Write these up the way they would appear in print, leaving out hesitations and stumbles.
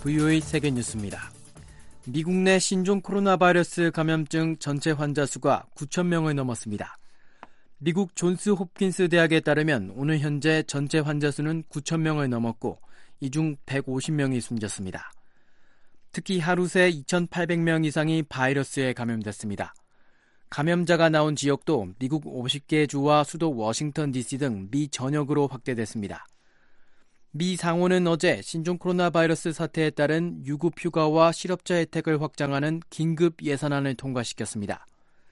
VOA 세계뉴스입니다. 미국 내 신종 코로나 바이러스 감염증 전체 환자 수가 9,000명을 넘었습니다. 미국 존스 홉킨스 대학에 따르면 오늘 현재 전체 환자 수는 9,000명을 넘었고 이 중 150명이 숨졌습니다. 특히 하루 새 2,800명 이상이 바이러스에 감염됐습니다. 감염자가 나온 지역도 미국 50개 주와 수도 워싱턴 DC 등 미 전역으로 확대됐습니다. 미 상원은 어제 신종 코로나 바이러스 사태에 따른 유급 휴가와 실업자 혜택을 확장하는 긴급 예산안을 통과시켰습니다.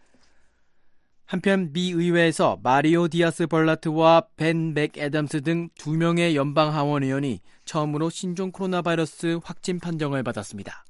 한편 미 의회에서 마리오 디아스 벌라트와 벤 맥애담스 등 2명의 연방 하원 의원이 처음으로 신종 코로나 바이러스 확진 판정을 받았습니다.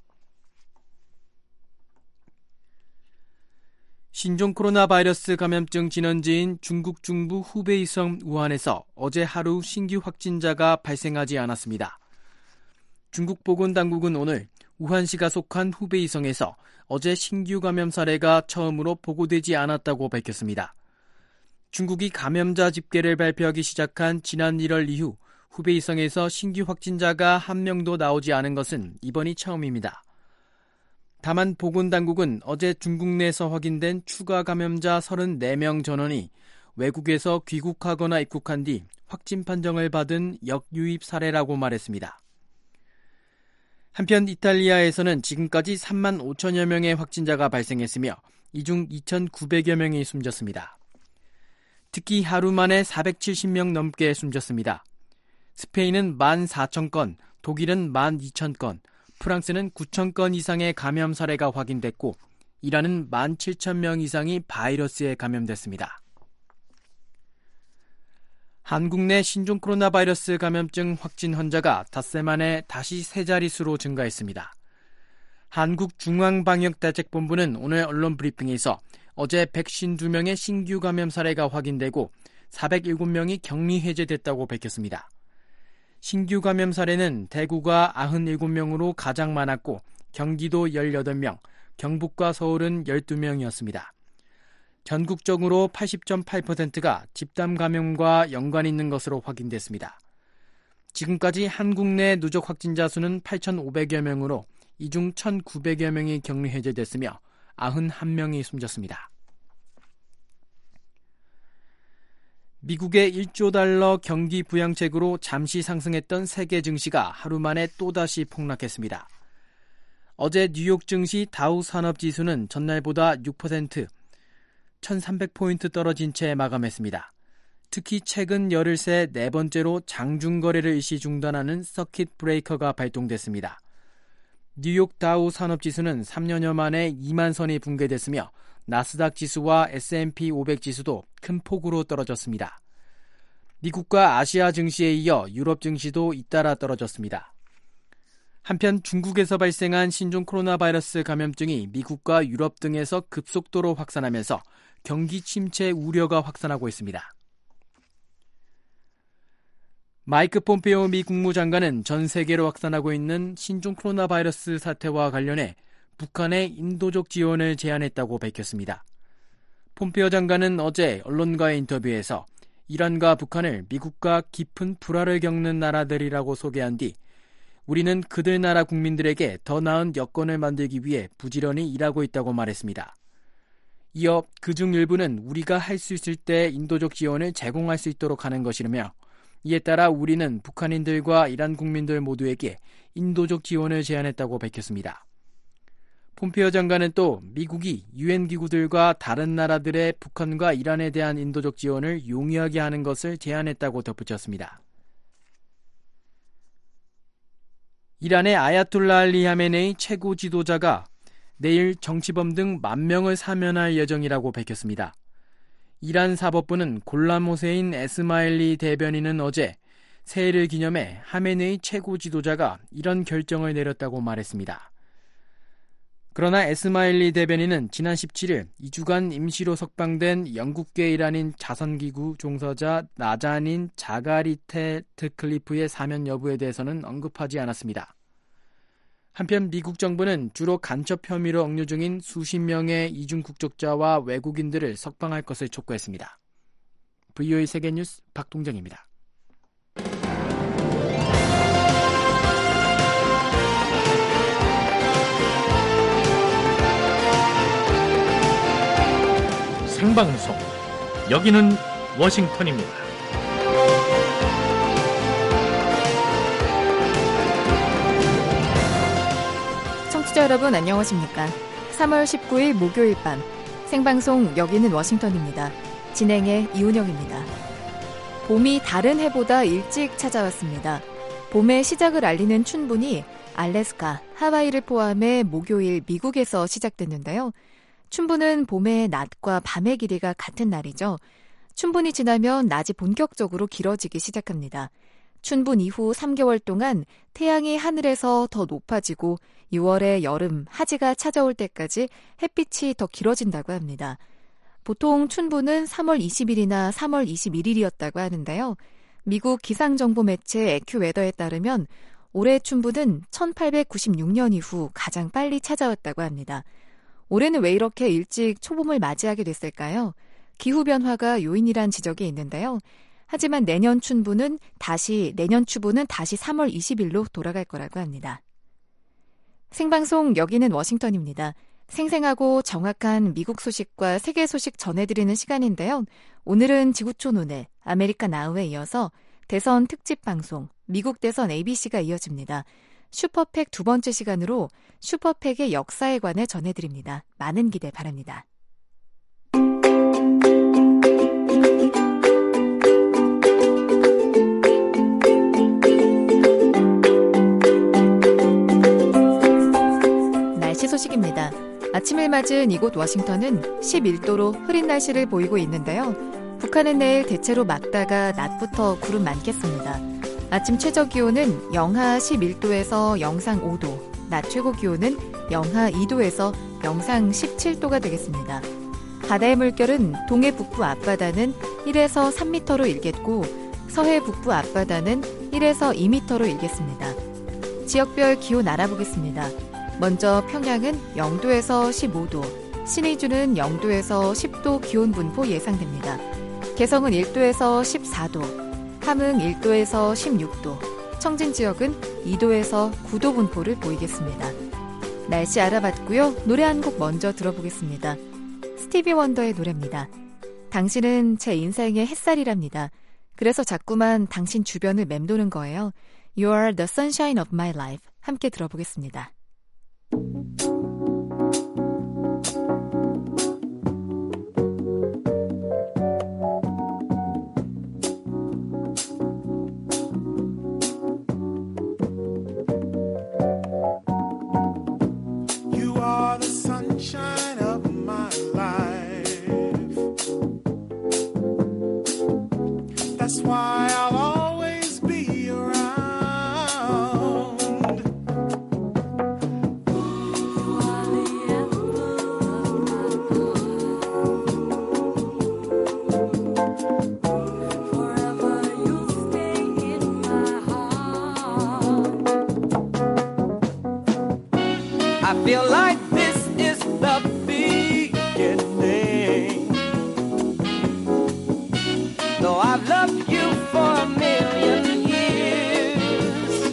신종 코로나 바이러스 감염증 진원지인 중국 중부 후베이성 우한에서 어제 하루 신규 확진자가 발생하지 않았습니다. 중국 보건당국은 오늘 우한시가 속한 후베이성에서 어제 신규 감염 사례가 처음으로 보고되지 않았다고 밝혔습니다. 중국이 감염자 집계를 발표하기 시작한 지난 1월 이후 후베이성에서 신규 확진자가 한 명도 나오지 않은 것은 이번이 처음입니다. 다만 보건당국은 어제 중국 내에서 확인된 추가 감염자 34명 전원이 외국에서 귀국하거나 입국한 뒤 확진 판정을 받은 역유입 사례라고 말했습니다. 한편 이탈리아에서는 지금까지 3만 5천여 명의 확진자가 발생했으며 이 중 2,900여 명이 숨졌습니다. 특히 하루 만에 470명 넘게 숨졌습니다. 스페인은 14,000건, 독일은 12,000건, 프랑스는 9,000건 이상의 감염 사례가 확인됐고 이란은 17,000명 이상이 바이러스에 감염됐습니다. 한국 내 신종 코로나 바이러스 감염증 확진 환자가 닷새 만에 다시 세 자릿수로 증가했습니다. 한국중앙방역대책본부는 오늘 언론 브리핑에서 어제 152명의 신규 감염 사례가 확인되고 407명이 격리 해제됐다고 밝혔습니다. 신규 감염 사례는 대구가 97명으로 가장 많았고 경기도 18명, 경북과 서울은 12명이었습니다. 전국적으로 80.8%가 집단 감염과 연관이 있는 것으로 확인됐습니다. 지금까지 한국 내 누적 확진자 수는 8,500여 명으로 이 중 1,900여 명이 격리 해제됐으며 91명이 숨졌습니다. 미국의 1조 달러 경기 부양책으로 잠시 상승했던 세계 증시가 하루 만에 또다시 폭락했습니다. 어제 뉴욕 증시 다우 산업지수는 전날보다 6%, 1,300포인트 떨어진 채 마감했습니다. 특히 최근 열흘 새 네 번째로 장중 거래를 일시 중단하는 서킷 브레이커가 발동됐습니다. 뉴욕 다우 산업지수는 3년여 만에 2만 선이 붕괴됐으며 나스닥 지수와 S&P 500 지수도 큰 폭으로 떨어졌습니다. 미국과 아시아 증시에 이어 유럽 증시도 잇따라 떨어졌습니다. 한편 중국에서 발생한 신종 코로나 바이러스 감염증이 미국과 유럽 등에서 급속도로 확산하면서 경기 침체 우려가 확산하고 있습니다. 마이크 폼페오 미 국무장관은 전 세계로 확산하고 있는 신종 코로나 바이러스 사태와 관련해 북한의 인도적 지원을 제안했다고 밝혔습니다. 폼페오 장관은 어제 언론과의 인터뷰에서 이란과 북한을 미국과 깊은 불화를 겪는 나라들이라고 소개한 뒤 우리는 그들 나라 국민들에게 더 나은 여건을 만들기 위해 부지런히 일하고 있다고 말했습니다. 이어 그중 일부는 우리가 할 수 있을 때 인도적 지원을 제공할 수 있도록 하는 것이라며 이에 따라 우리는 북한인들과 이란 국민들 모두에게 인도적 지원을 제안했다고 밝혔습니다. 폼페오 장관은 또 미국이 유엔 기구들과 다른 나라들의 북한과 이란에 대한 인도적 지원을 용이하게 하는 것을 제안했다고 덧붙였습니다. 이란의 아야톨라 알리 하메네이 최고 지도자가 내일 정치범 등 10,000명을 사면할 예정이라고 밝혔습니다. 이란 사법부는 골람 호세인 에스마일리 대변인은 어제 새해를 기념해 하메네이 최고 지도자가 이런 결정을 내렸다고 말했습니다. 그러나 에스마일리 대변인은 지난 17일 2주간 임시로 석방된 영국계 이란인 자선기구 종사자 나자닌 자가리테 트클리프의 사면 여부에 대해서는 언급하지 않았습니다. 한편 미국 정부는 주로 간첩 혐의로 억류 중인 수십 명의 이중 국적자와 외국인들을 석방할 것을 촉구했습니다. VOA 세계뉴스 박동정입니다. 생방송. 여기는 워싱턴입니다. 청취자 여러분 안녕하십니까? 3월 19일 목요일 밤 생방송 여기는 워싱턴입니다. 진행의 이은영입니다. 봄이 다른 해보다 일찍 찾아왔습니다. 봄의 시작을 알리는 춘분이 알래스카, 하와이를 포함해 목요일 미국에서 시작됐는데요. 춘분은 봄의 낮과 밤의 길이가 같은 날이죠. 춘분이 지나면 낮이 본격적으로 길어지기 시작합니다. 춘분 이후 3개월 동안 태양이 하늘에서 더 높아지고 6월의 여름, 하지가 찾아올 때까지 햇빛이 더 길어진다고 합니다. 보통 춘분은 3월 20일이나 3월 21일이었다고 하는데요. 미국 기상정보 매체 애큐웨더에 따르면 올해 춘분은 1896년 이후 가장 빨리 찾아왔다고 합니다. 올해는 왜 이렇게 일찍 초봄을 맞이하게 됐을까요? 기후변화가 요인이란 지적이 있는데요. 하지만 내년 추부는 다시 3월 20일로 돌아갈 거라고 합니다. 생방송 여기는 워싱턴입니다. 생생하고 정확한 미국 소식과 세계 소식 전해드리는 시간인데요. 오늘은 지구촌 오늘, 아메리카 나우에 이어서 대선 특집 방송, 미국 대선 ABC가 이어집니다. 슈퍼팩 두 번째 시간으로 슈퍼팩의 역사에 관해 전해드립니다. 많은 기대 바랍니다. 날씨 소식입니다. 아침을 맞은 이곳 워싱턴은 11도로 흐린 날씨를 보이고 있는데요. 북한은 내일 대체로 맑다가 낮부터 구름 많겠습니다. 아침 최저 기온은 영하 11도에서 영상 5도, 낮 최고 기온은 영하 2도에서 영상 17도가 되겠습니다. 바다의 물결은 동해 북부 앞바다는 1에서 3m로 일겠고 서해 북부 앞바다는 1에서 2m로 일겠습니다. 지역별 기온 알아보겠습니다. 먼저 평양은 0도에서 15도, 신의주는 0도에서 10도 기온 분포 예상됩니다. 개성은 1도에서 14도, 함흥 1도에서 16도, 청진 지역은 2도에서 9도 분포를 보이겠습니다. 날씨 알아봤고요. 노래 한 곡 먼저 들어보겠습니다. 스티비 원더의 노래입니다. 당신은 제 인생의 햇살이랍니다. 그래서 자꾸만 당신 주변을 맴도는 거예요. You are the sunshine of my life. 함께 들어보겠습니다. I feel like this is the beginning. Though I've loved you for a million years,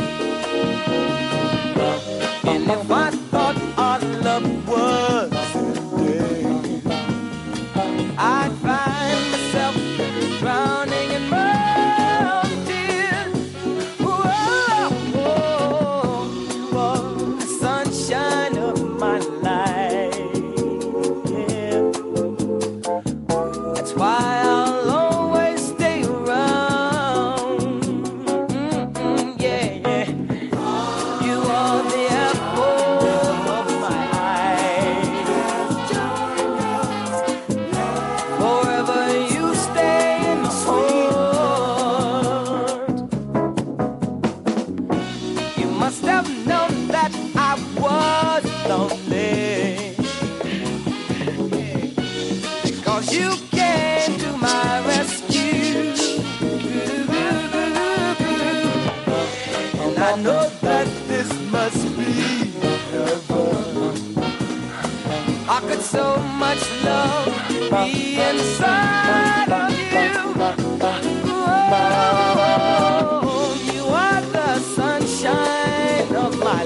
and if I thought our love was ending, I'd find myself drowning in my own tears. Whoa, whoa, whoa, the sunshine of my life. Yeah. That's why I'll always stay around. Yeah, yeah. You are the apple of my eye. Forever you stay in my heart. You must have known that I was lonely, because you came to my rescue. And I know that this must be heaven. I could so much love be inside of you. Oh, you are the sunshine of my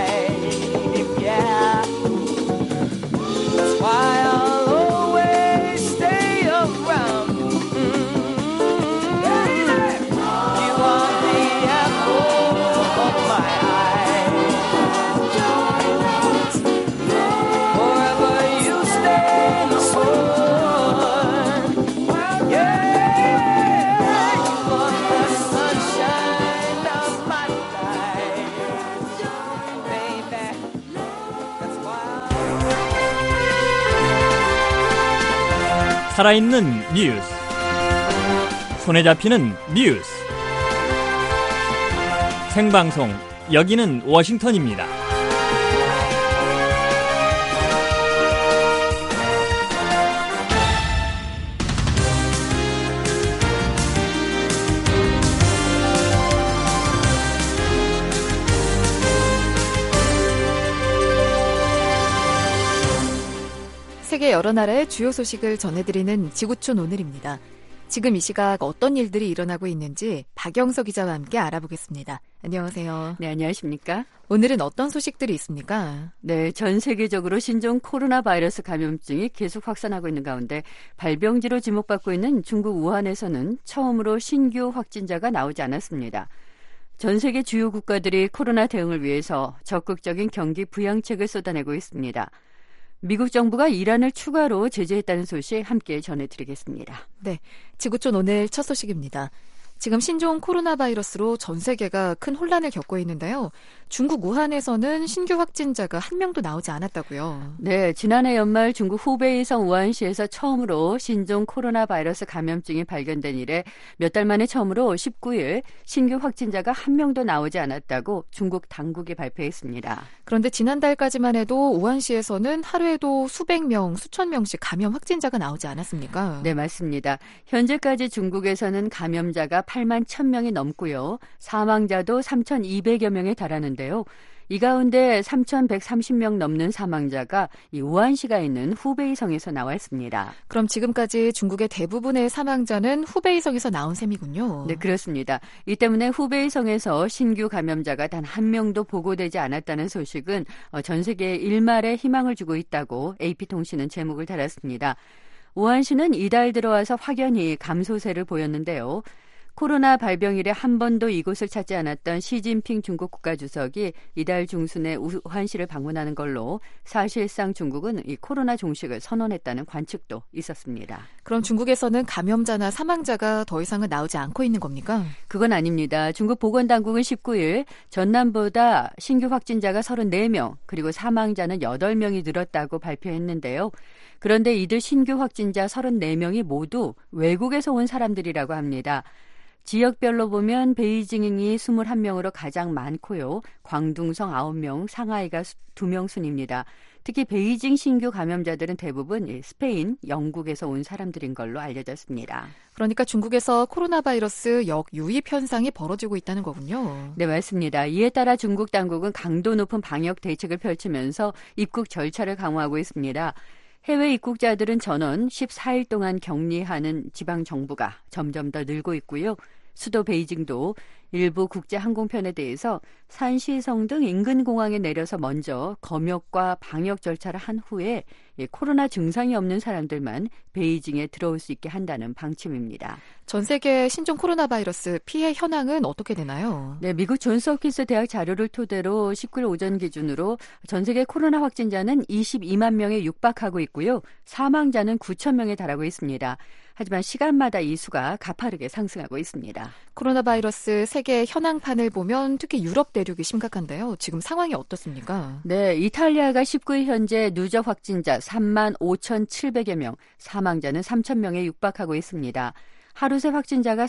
life. Yeah, that's why I'll always 살아있는 뉴스, 손에 잡히는 뉴스, 생방송 여기는 워싱턴입니다. 세계 여러 나라의 주요 소식을 전해드리는 지구촌 오늘입니다. 지금 이 시각 어떤 일들이 일어나고 있는지 박영서 기자와 함께 알아보겠습니다. 안녕하세요. 네, 안녕하십니까? 오늘은 어떤 소식들이 있습니까? 네, 전 세계적으로 신종 코로나 바이러스 감염증이 계속 확산하고 있는 가운데 발병지로 지목받고 있는 중국 우한에서는 처음으로 신규 확진자가 나오지 않았습니다. 전 세계 주요 국가들이 코로나 대응을 위해서 적극적인 경기 부양책을 쏟아내고 있습니다. 미국 정부가 이란을 추가로 제재했다는 소식 함께 전해드리겠습니다. 네, 지구촌 오늘 첫 소식입니다. 지금 신종 코로나 바이러스로 전 세계가 큰 혼란을 겪고 있는데요. 중국 우한에서는 신규 확진자가 한 명도 나오지 않았다고요. 네, 지난해 연말 중국 후베이성 우한시에서 처음으로 신종 코로나 바이러스 감염증이 발견된 이래 몇 달 만에 처음으로 19일 신규 확진자가 한 명도 나오지 않았다고 중국 당국이 발표했습니다. 그런데 지난달까지만 해도 우한시에서는 하루에도 수백 명, 수천 명씩 감염 확진자가 나오지 않았습니까? 네, 맞습니다. 현재까지 중국에서는 감염자가 8만 1,000명이 넘고요. 사망자도 3,200여 명에 달하는데요. 이 가운데 3,130명 넘는 사망자가 이 우한시가 있는 후베이성에서 나왔습니다. 그럼 지금까지 중국의 대부분의 사망자는 후베이성에서 나온 셈이군요. 네, 그렇습니다. 이 때문에 후베이성에서 신규 감염자가 단 한 명도 보고되지 않았다는 소식은 전 세계에 일말의 희망을 주고 있다고 AP통신은 제목을 달았습니다. 우한시는 이달 들어와서 확연히 감소세를 보였는데요. 코로나 발병 이래 한 번도 이곳을 찾지 않았던 시진핑 중국 국가주석이 이달 중순에 우한시를 방문하는 걸로 사실상 중국은 이 코로나 종식을 선언했다는 관측도 있었습니다. 그럼 중국에서는 감염자나 사망자가 더 이상은 나오지 않고 있는 겁니까? 그건 아닙니다. 중국 보건당국은 19일 전날보다 신규 확진자가 34명 그리고 사망자는 8명이 늘었다고 발표했는데요. 그런데 이들 신규 확진자 34명이 모두 외국에서 온 사람들이라고 합니다. 지역별로 보면 베이징이 21명으로 가장 많고요. 광둥성 9명, 상하이가 2명 순입니다. 특히 베이징 신규 감염자들은 대부분 스페인, 영국에서 온 사람들인 걸로 알려졌습니다. 그러니까 중국에서 코로나 바이러스 역유입 현상이 벌어지고 있다는 거군요. 네, 맞습니다. 이에 따라 중국 당국은 강도 높은 방역 대책을 펼치면서 입국 절차를 강화하고 있습니다. 해외 입국자들은 전원 14일 동안 격리하는 지방 정부가 점점 더 늘고 있고요. 수도 베이징도 일부 국제 항공편에 대해서 산시성 등 인근 공항에 내려서 먼저 검역과 방역 절차를 한 후에 코로나 증상이 없는 사람들만 베이징에 들어올 수 있게 한다는 방침입니다. 전 세계 신종 코로나 바이러스 피해 현황은 어떻게 되나요? 네, 미국 존스 홉킨스 대학 자료를 토대로 19일 오전 기준으로 전 세계 코로나 확진자는 22만 명에 육박하고 있고요. 사망자는 9천 명에 달하고 있습니다. 하지만 시간마다 이 수가 가파르게 상승하고 있습니다. 코로나 바이러스 세계 현황판을 보면 특히 유럽 대륙이 심각한데요. 지금 상황이 어떻습니까? 네, 이탈리아가 19일 현재 누적 확진자 3만 5,700여 명, 사망자는 3천 명에 육박하고 있습니다. 하루 새 확진자가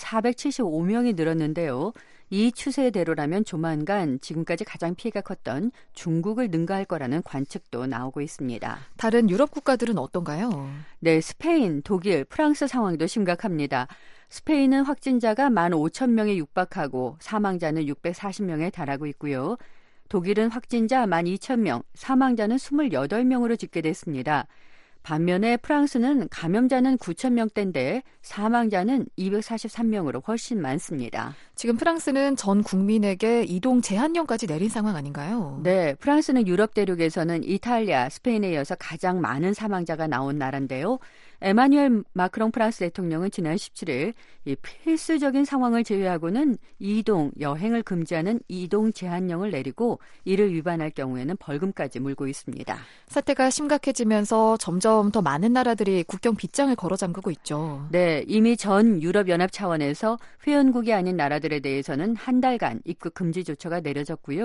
475명이 늘었는데요. 이 추세대로라면 조만간 지금까지 가장 피해가 컸던 중국을 능가할 거라는 관측도 나오고 있습니다. 다른 유럽 국가들은 어떤가요? 네, 스페인, 독일, 프랑스 상황도 심각합니다. 스페인은 확진자가 15,000명에 육박하고 사망자는 640명에 달하고 있고요. 독일은 확진자 12,000명, 사망자는 28명으로 집계됐습니다. 반면에 프랑스는 감염자는 9,000명대인데 사망자는 243명으로 훨씬 많습니다. 지금 프랑스는 전 국민에게 이동 제한령까지 내린 상황 아닌가요? 네, 프랑스는 유럽 대륙에서는 이탈리아, 스페인에 이어서 가장 많은 사망자가 나온 나라인데요. 에마뉴엘 마크롱 프랑스 대통령은 지난 17일 이 필수적인 상황을 제외하고는 이동, 여행을 금지하는 이동 제한령을 내리고 이를 위반할 경우에는 벌금까지 물고 있습니다. 사태가 심각해지면서 점점 더 많은 나라들이 국경 빗장을 걸어 잠그고 있죠. 네, 이미 전 유럽연합 차원에서 회원국이 아닌 나라들에 대해서는 한 달간 입국 금지 조처가 내려졌고요.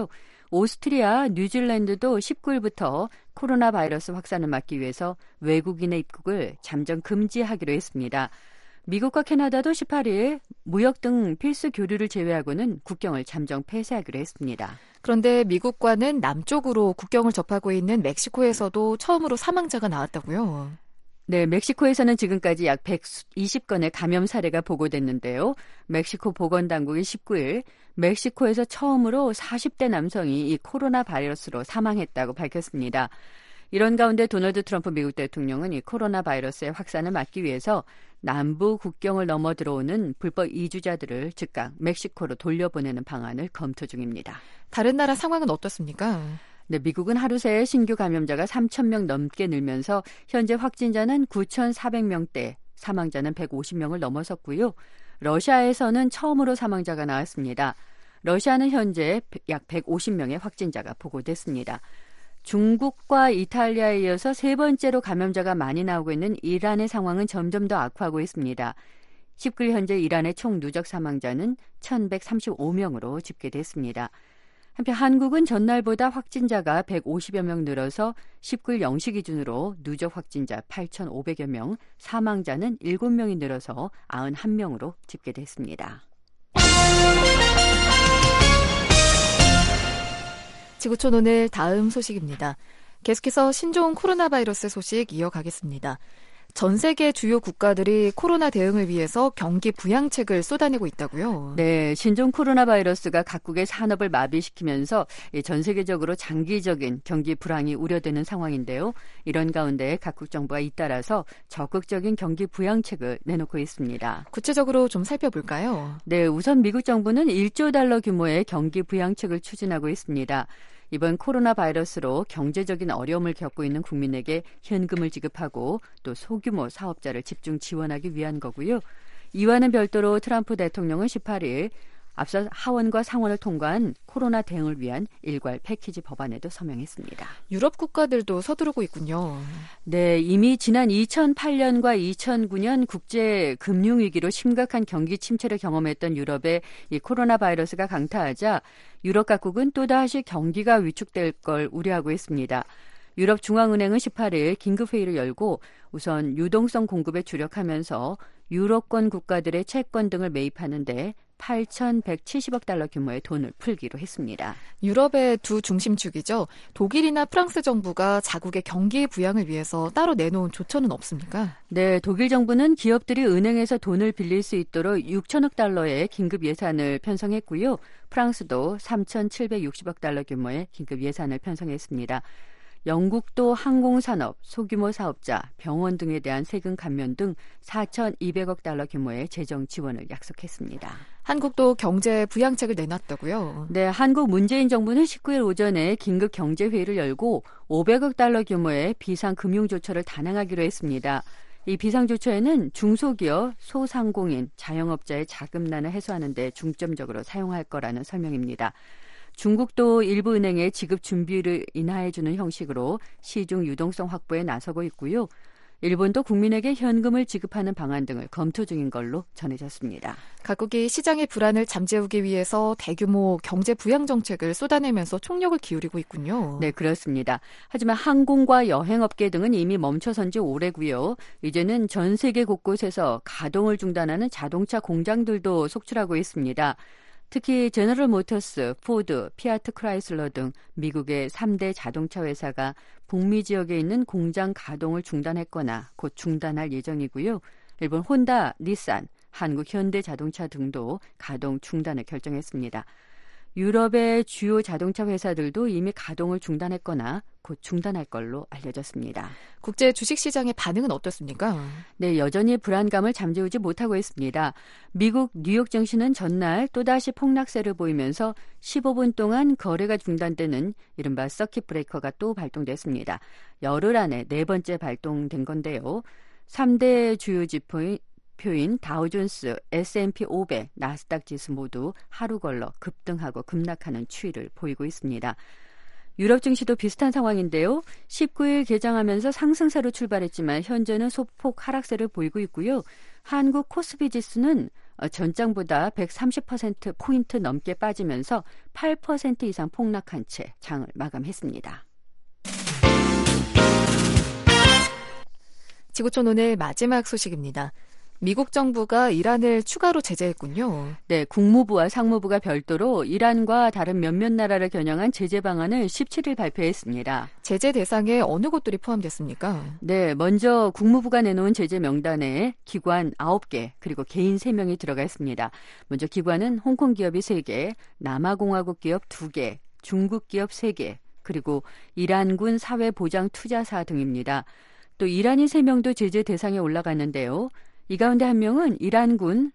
오스트리아, 뉴질랜드도 19일부터 코로나 바이러스 확산을 막기 위해서 외국인의 입국을 잠정 금지하기로 했습니다. 미국과 캐나다도 18일 무역 등 필수 교류를 제외하고는 국경을 잠정 폐쇄하기로 했습니다. 그런데 미국과는 남쪽으로 국경을 접하고 있는 멕시코에서도 처음으로 사망자가 나왔다고요? 네, 멕시코에서는 지금까지 약 120건의 감염 사례가 보고됐는데요. 멕시코 보건당국이 19일 멕시코에서 처음으로 40대 남성이 이 코로나 바이러스로 사망했다고 밝혔습니다. 이런 가운데 도널드 트럼프 미국 대통령은 이 코로나 바이러스의 확산을 막기 위해서 남부 국경을 넘어 들어오는 불법 이주자들을 즉각 멕시코로 돌려보내는 방안을 검토 중입니다. 다른 나라 상황은 어떻습니까? 네, 미국은 하루 새 신규 감염자가 3,000명 넘게 늘면서 현재 확진자는 9,400명대, 사망자는 150명을 넘어섰고요. 러시아에서는 처음으로 사망자가 나왔습니다. 러시아는 현재 약 150명의 확진자가 보고됐습니다. 중국과 이탈리아에 이어서 세 번째로 감염자가 많이 나오고 있는 이란의 상황은 점점 더 악화하고 있습니다. 19일 현재 이란의 총 누적 사망자는 1,135명으로 집계됐습니다. 한편 한국은 전날보다 확진자가 150여 명 늘어서 19일 0시 기준으로 누적 확진자 8,500여 명, 사망자는 7명이 늘어서 91명으로 집계됐습니다. 지구촌 오늘 다음 소식입니다. 계속해서 신종 코로나 바이러스 소식 이어가겠습니다. 전 세계 주요 국가들이 코로나 대응을 위해서 경기 부양책을 쏟아내고 있다고요? 네, 신종 코로나 바이러스가 각국의 산업을 마비시키면서 전 세계적으로 장기적인 경기 불황이 우려되는 상황인데요. 이런 가운데 각국 정부가 잇따라서 적극적인 경기 부양책을 내놓고 있습니다. 구체적으로 좀 살펴볼까요? 네, 우선 미국 정부는 1조 달러 규모의 경기 부양책을 추진하고 있습니다. 이번 코로나 바이러스로 경제적인 어려움을 겪고 있는 국민에게 현금을 지급하고 또 소규모 사업자를 집중 지원하기 위한 거고요. 이와는 별도로 트럼프 대통령은 18일 앞서 하원과 상원을 통과한 코로나 대응을 위한 일괄 패키지 법안에도 서명했습니다. 유럽 국가들도 서두르고 있군요. 네, 이미 지난 2008년과 2009년 국제 금융위기로 심각한 경기 침체를 경험했던 유럽에 이 코로나 바이러스가 강타하자 유럽 각국은 또다시 경기가 위축될 걸 우려하고 있습니다. 유럽 중앙은행은 18일 긴급회의를 열고 우선 유동성 공급에 주력하면서 유로권 국가들의 채권 등을 매입하는데 8,170억 달러 규모의 돈을 풀기로 했습니다. 유럽의 두 중심축이죠. 독일이나 프랑스 정부가 자국의 경기 부양을 위해서 따로 내놓은 조처는 없습니까? 네, 독일 정부는 기업들이 은행에서 돈을 빌릴 수 있도록 6천억 달러의 긴급 예산을 편성했고요. 프랑스도 3,760억 달러 규모의 긴급 예산을 편성했습니다. 영국도 항공산업, 소규모 사업자, 병원 등에 대한 세금 감면 등 4,200억 달러 규모의 재정 지원을 약속했습니다. 한국도 경제 부양책을 내놨다고요? 네, 한국 문재인 정부는 19일 오전에 긴급 경제회의를 열고 500억 달러 규모의 비상금융조처를 단행하기로 했습니다. 이 비상조처에는 중소기업, 소상공인, 자영업자의 자금난을 해소하는 데 중점적으로 사용할 거라는 설명입니다. 중국도 일부 은행의 지급 준비를 인하해주는 형식으로 시중 유동성 확보에 나서고 있고요. 일본도 국민에게 현금을 지급하는 방안 등을 검토 중인 걸로 전해졌습니다. 각국이 시장의 불안을 잠재우기 위해서 대규모 경제 부양 정책을 쏟아내면서 총력을 기울이고 있군요. 네, 그렇습니다. 하지만 항공과 여행업계 등은 이미 멈춰선 지 오래고요. 이제는 전 세계 곳곳에서 가동을 중단하는 자동차 공장들도 속출하고 있습니다. 특히 제너럴 모터스, 포드, 피아트 크라이슬러 등 미국의 3대 자동차 회사가 북미 지역에 있는 공장 가동을 중단했거나 곧 중단할 예정이고요. 일본 혼다, 닛산, 한국 현대자동차 등도 가동 중단을 결정했습니다. 유럽의 주요 자동차 회사들도 이미 가동을 중단했거나 곧 중단할 걸로 알려졌습니다. 국제 주식시장의 반응은 어떻습니까? 네, 여전히 불안감을 잠재우지 못하고 있습니다. 미국 뉴욕 증시는 전날 또다시 폭락세를 보이면서 15분 동안 거래가 중단되는 이른바 서킷 브레이커가 또 발동됐습니다. 열흘 안에 네 번째 발동된 건데요. 3대 주요 지표인 다우존스, S&P 500, 나스닥 지수 모두 하루 걸러 급등하고 급락하는 추이를 보이고 있습니다. 유럽 증시도 비슷한 상황인데요. 19일 개장하면서 상승세로 출발했지만 현재는 소폭 하락세를 보이고 있고요. 한국 코스피 지수는 전장보다 130%포인트 넘게 빠지면서 8% 이상 폭락한 채 장을 마감했습니다. 지구촌 오늘 마지막 소식입니다. 미국 정부가 이란을 추가로 제재했군요. 네, 국무부와 상무부가 별도로 이란과 다른 몇몇 나라를 겨냥한 제재 방안을 17일 발표했습니다. 제재 대상에 어느 곳들이 포함됐습니까? 네, 먼저 국무부가 내놓은 제재 명단에 기관 9개 그리고 개인 3명이 들어가 있습니다. 먼저 기관은 홍콩 기업이 3개, 남아공화국 기업 2개, 중국 기업 3개, 그리고 이란군 사회보장투자사 등입니다. 또 이란인 3명도 제재 대상에 올라갔는데요. 이 가운데 한 명은 이란군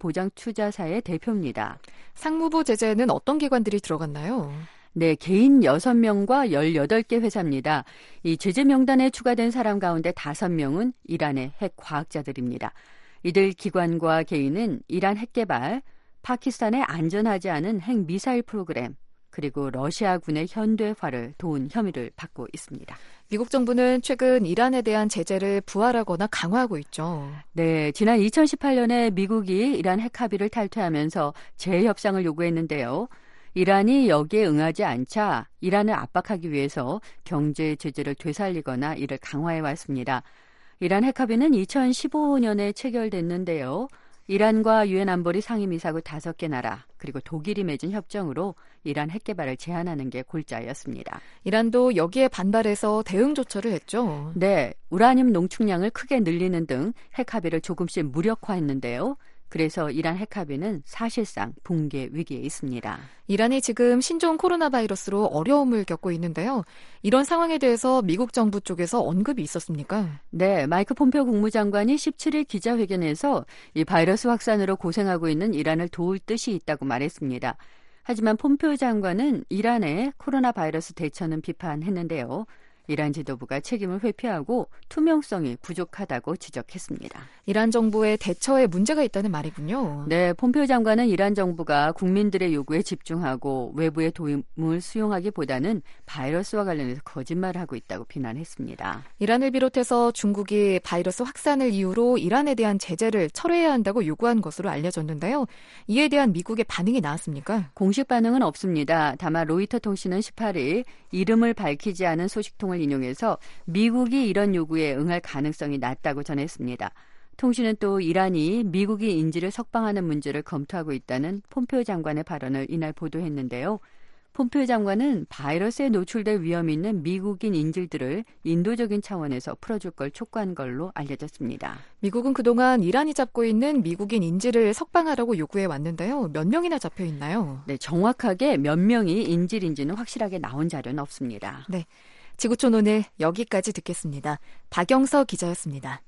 사회보장투자사의 대표입니다. 상무부 제재에는 어떤 기관들이 들어갔나요? 네, 개인 6명과 18개 회사입니다. 이 제재 명단에 추가된 사람 가운데 5명은 이란의 핵 과학자들입니다. 이들 기관과 개인은 이란 핵 개발, 파키스탄의 안전하지 않은 핵 미사일 프로그램, 그리고 러시아군의 현대화를 도운 혐의를 받고 있습니다. 미국 정부는 최근 이란에 대한 제재를 부활하거나 강화하고 있죠. 네, 지난 2018년에 미국이 이란 핵 합의를 탈퇴하면서 재협상을 요구했는데요. 이란이 여기에 응하지 않자 이란을 압박하기 위해서 경제 제재를 되살리거나 이를 강화해 왔습니다. 이란 핵 합의는 2015년에 체결됐는데요. 이란과 유엔 안보리 상임이사국 5개 나라 그리고 독일이 맺은 협정으로 이란 핵 개발을 제한하는 게 골자였습니다. 이란도 여기에 반발해서 대응 조처를 했죠. 네, 우라늄 농축량을 크게 늘리는 등 핵 합의를 조금씩 무력화했는데요. 그래서 이란 핵 합의는 사실상 붕괴 위기에 있습니다. 이란이 지금 신종 코로나 바이러스로 어려움을 겪고 있는데요. 이런 상황에 대해서 미국 정부 쪽에서 언급이 있었습니까? 네, 마이크 폼페오 국무장관이 17일 기자회견에서 이 바이러스 확산으로 고생하고 있는 이란을 도울 뜻이 있다고 말했습니다. 하지만 폼페오 장관은 이란의 코로나 바이러스 대처는 비판했는데요. 이란 지도부가 책임을 회피하고 투명성이 부족하다고 지적했습니다. 이란 정부의 대처에 문제가 있다는 말이군요. 네, 폼페오 장관은 이란 정부가 국민들의 요구에 집중하고 외부의 도움을 수용하기보다는 바이러스와 관련해서 거짓말을 하고 있다고 비난했습니다. 이란을 비롯해서 중국이 바이러스 확산을 이유로 이란에 대한 제재를 철회해야 한다고 요구한 것으로 알려졌는데요. 이에 대한 미국의 반응이 나왔습니까? 공식 반응은 없습니다. 다만 로이터 통신은 18일 이름을 밝히지 않은 소식통을 인용해서 미국이 이런 요구에 응할 가능성이 낮다고 전했습니다. 통신은 또 이란이 미국이 인질을 석방하는 문제를 검토하고 있다는 폼페오 장관의 발언을 이날 보도했는데요. 폼페오 장관은 바이러스에 노출될 위험이 있는 미국인 인질들을 인도적인 차원에서 풀어줄 걸 촉구한 걸로 알려졌습니다. 미국은 그동안 이란이 잡고 있는 미국인 인질을 석방하라고 요구해 왔는데요. 몇 명이나 잡혀 있나요? 네, 정확하게 몇 명이 인질인지는 확실하게 나온 자료는 없습니다. 네, 지구촌 오늘 여기까지 듣겠습니다. 박영서 기자였습니다.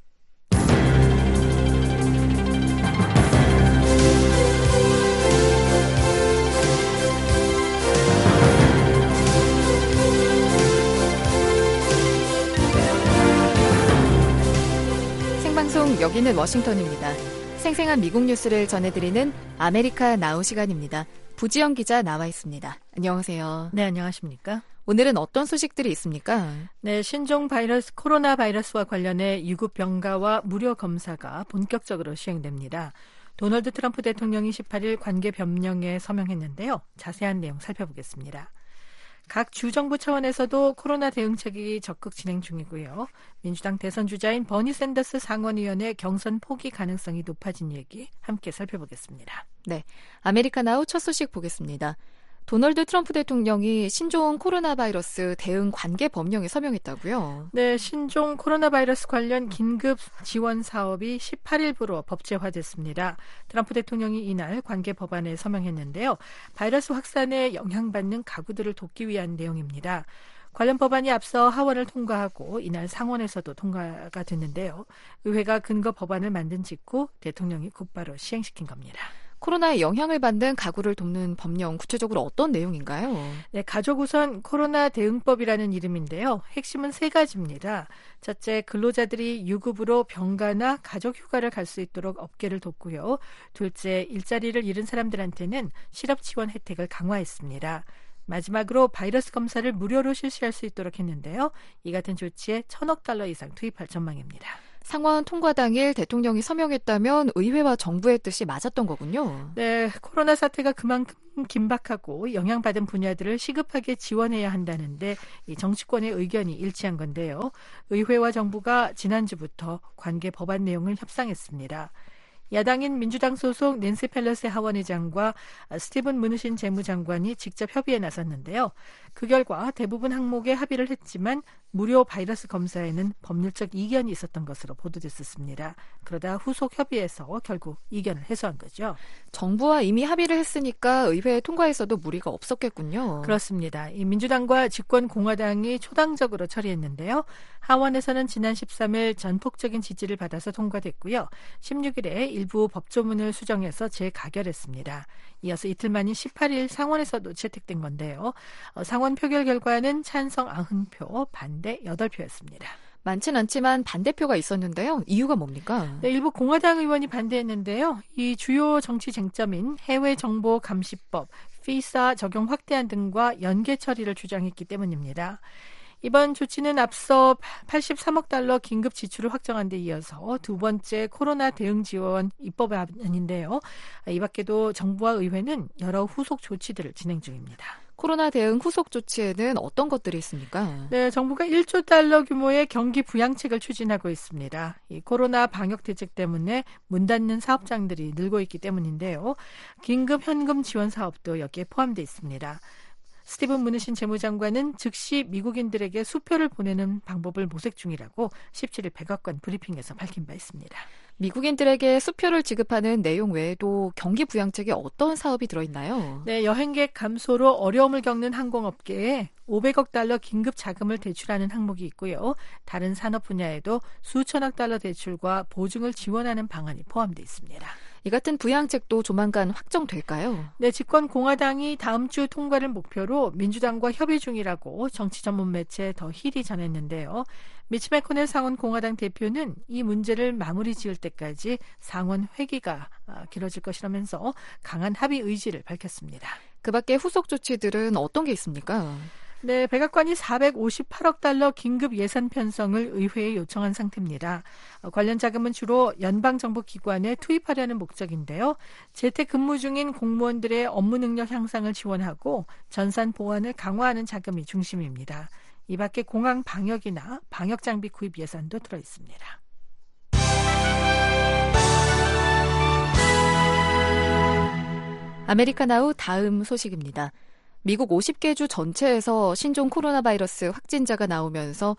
생방송 여기는 워싱턴입니다. 생생한 미국 뉴스를 전해드리는 아메리카 나우 시간입니다. 부지영 기자 나와 있습니다. 안녕하세요. 네, 안녕하십니까? 오늘은 어떤 소식들이 있습니까? 네, 신종 바이러스 코로나 바이러스와 관련해 유급 병가와 무료 검사가 본격적으로 시행됩니다. 도널드 트럼프 대통령이 18일 관계 변명에 서명했는데요. 자세한 내용 살펴보겠습니다. 각 주정부 차원에서도 코로나 대응책이 적극 진행 중이고요. 민주당 대선 주자인 버니 샌더스 상원의원의 경선 포기 가능성이 높아진 얘기 함께 살펴보겠습니다. 네, 아메리카 나우 첫 소식 보겠습니다. 도널드 트럼프 대통령이 신종 코로나 바이러스 대응 관계 법령에 서명했다고요? 네, 신종 코로나 바이러스 관련 긴급 지원 사업이 18일부로 법제화됐습니다. 트럼프 대통령이 이날 관계 법안에 서명했는데요. 바이러스 확산에 영향받는 가구들을 돕기 위한 내용입니다. 관련 법안이 앞서 하원을 통과하고 이날 상원에서도 통과가 됐는데요. 의회가 근거 법안을 만든 직후 대통령이 곧바로 시행시킨 겁니다. 코로나에 영향을 받는 가구를 돕는 법령, 구체적으로 어떤 내용인가요? 네, 가족 우선 코로나 대응법이라는 이름인데요. 핵심은 3가지입니다. 첫째, 근로자들이 유급으로 병가나 가족 휴가를 갈 수 있도록 업계를 돕고요. 둘째, 일자리를 잃은 사람들한테는 실업 지원 혜택을 강화했습니다. 마지막으로 바이러스 검사를 무료로 실시할 수 있도록 했는데요. 이 같은 조치에 $1,000억 이상 투입할 전망입니다. 상원 통과 당일 대통령이 서명했다면 의회와 정부의 뜻이 맞았던 거군요. 네, 코로나 사태가 그만큼 긴박하고 영향받은 분야들을 시급하게 지원해야 한다는데 이 정치권의 의견이 일치한 건데요. 의회와 정부가 지난주부터 관계 법안 내용을 협상했습니다. 야당인 민주당 소속 낸시 펠로시 하원의장과 스티븐 무누신 재무장관이 직접 협의에 나섰는데요. 그 결과 대부분 항목에 합의를 했지만 무료 바이러스 검사에는 법률적 이견이 있었던 것으로 보도됐었습니다. 그러다 후속 협의에서 결국 이견을 해소한 거죠. 정부와 이미 합의를 했으니까 의회에 통과했어도 무리가 없었겠군요. 그렇습니다. 이 민주당과 집권 공화당이 초당적으로 처리했는데요. 하원에서는 지난 13일 전폭적인 지지를 받아서 통과됐고요. 16일에 일부 법조문을 수정해서 재가결했습니다. 이어서 이틀 만인 18일 상원에서도 채택된 건데요. 상원 표결 결과는 찬성 90표, 반대 8표였습니다. 많진 않지만 반대표가 있었는데요. 이유가 뭡니까? 네, 일부 공화당 의원이 반대했는데요. 이 주요 정치 쟁점인 해외정보감시법, 피사 적용 확대안 등과 연계 처리를 주장했기 때문입니다. 이번 조치는 앞서 83억 달러 긴급 지출을 확정한 데 이어서 두 번째 코로나 대응 지원 입법안인데요. 이 밖에도 정부와 의회는 여러 후속 조치들을 진행 중입니다. 코로나 대응 후속 조치에는 어떤 것들이 있습니까? 네, 정부가 1조 달러 규모의 경기 부양책을 추진하고 있습니다. 이 코로나 방역 대책 때문에 문 닫는 사업장들이 늘고 있기 때문인데요. 긴급 현금 지원 사업도 여기에 포함되어 있습니다. 스티븐 무누신 재무장관은 즉시 미국인들에게 수표를 보내는 방법을 모색 중이라고 17일 백악관 브리핑에서 밝힌 바 있습니다. 미국인들에게 수표를 지급하는 내용 외에도 경기 부양책에 어떤 사업이 들어있나요? 네, 여행객 감소로 어려움을 겪는 항공업계에 500억 달러 긴급 자금을 대출하는 항목이 있고요. 다른 산업 분야에도 수천억 달러 대출과 보증을 지원하는 방안이 포함되어 있습니다. 이 같은 부양책도 조만간 확정될까요? 네, 집권 공화당이 다음 주 통과를 목표로 민주당과 협의 중이라고 정치 전문 매체 더 힐이 전했는데요. 미치 매코넬 상원 공화당 대표는 이 문제를 마무리 지을 때까지 상원 회기가 길어질 것이라면서 강한 합의 의지를 밝혔습니다. 그 밖에 후속 조치들은 어떤 게 있습니까? 네, 백악관이 458억 달러 긴급 예산 편성을 의회에 요청한 상태입니다. 관련 자금은 주로 연방정부기관에 투입하려는 목적인데요. 재택근무 중인 공무원들의 업무 능력 향상을 지원하고 전산 보안을 강화하는 자금이 중심입니다. 이 밖에 공항 방역이나 방역장비 구입 예산도 들어있습니다. 아메리카나우 다음 소식입니다. 미국 50개 주 전체에서 신종 코로나 바이러스 확진자가 나오면서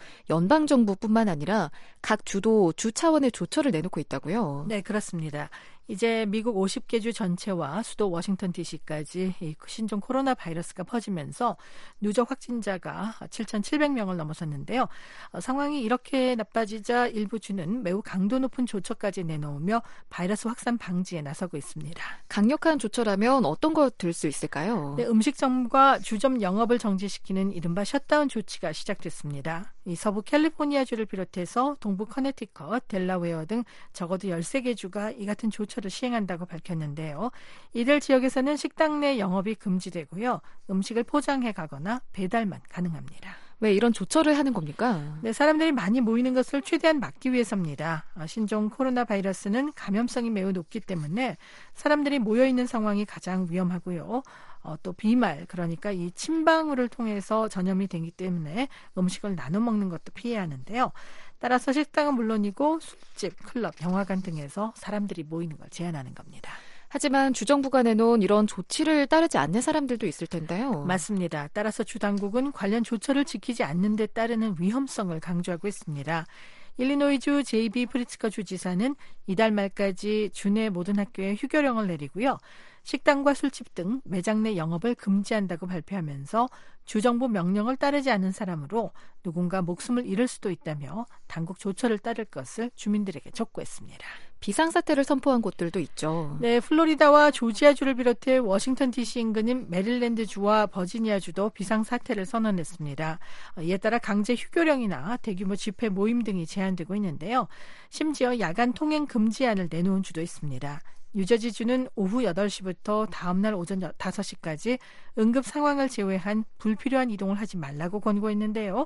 연방정부뿐만 아니라 각 주도 주 차원의 조처를 내놓고 있다고요? 네, 그렇습니다. 이제 미국 50개 주 전체와 수도 워싱턴 DC까지 이 신종 코로나 바이러스가 퍼지면서 누적 확진자가 7,700명을 넘어섰는데요. 상황이 이렇게 나빠지자 일부 주는 매우 강도 높은 조처까지 내놓으며 바이러스 확산 방지에 나서고 있습니다. 강력한 조처라면 어떤 것 들 수 있을까요? 네, 음식점과 주점 영업을 정지시키는 이른바 셧다운 조치가 시작됐습니다. 이 서부 캘리포니아주를 비롯해서 동부 커네티컷, 델라웨어 등 적어도 13개 주가 이 같은 조처를 시행한다고 밝혔는데요. 이들 지역에서는 식당 내 영업이 금지되고요. 음식을 포장해 가거나 배달만 가능합니다. 왜 이런 조처를 하는 겁니까? 네, 사람들이 많이 모이는 것을 최대한 막기 위해서입니다. 신종 코로나 바이러스는 감염성이 매우 높기 때문에 사람들이 모여있는 상황이 가장 위험하고요. 또 비말, 그러니까 이 침방울을 통해서 전염이 되기 때문에 음식을 나눠 먹는 것도 피해야 하는데요. 따라서 식당은 물론이고 술집, 클럽, 영화관 등에서 사람들이 모이는 걸 제한하는 겁니다. 하지만 주정부가 내놓은 이런 조치를 따르지 않는 사람들도 있을 텐데요. 맞습니다. 따라서 주 당국은 관련 조처를 지키지 않는 데 따르는 위험성을 강조하고 있습니다. 일리노이주 제이비 프리츠커 주지사는 이달 말까지 주내 모든 학교에 휴교령을 내리고요. 식당과 술집 등 매장 내 영업을 금지한다고 발표하면서 주정부 명령을 따르지 않은 사람으로 누군가 목숨을 잃을 수도 있다며 당국 조처를 따를 것을 주민들에게 촉구했습니다. 비상사태를 선포한 곳들도 있죠. 네, 플로리다와 조지아주를 비롯해 워싱턴 DC 인근인 메릴랜드주와 버지니아주도 비상사태를 선언했습니다. 이에 따라 강제 휴교령이나 대규모 집회 모임 등이 제한되고 있는데요. 심지어 야간 통행 금지안을 내놓은 주도 있습니다. 뉴저지주는 오후 8시부터 다음날 오전 5시까지 응급 상황을 제외한 불필요한 이동을 하지 말라고 권고했는데요.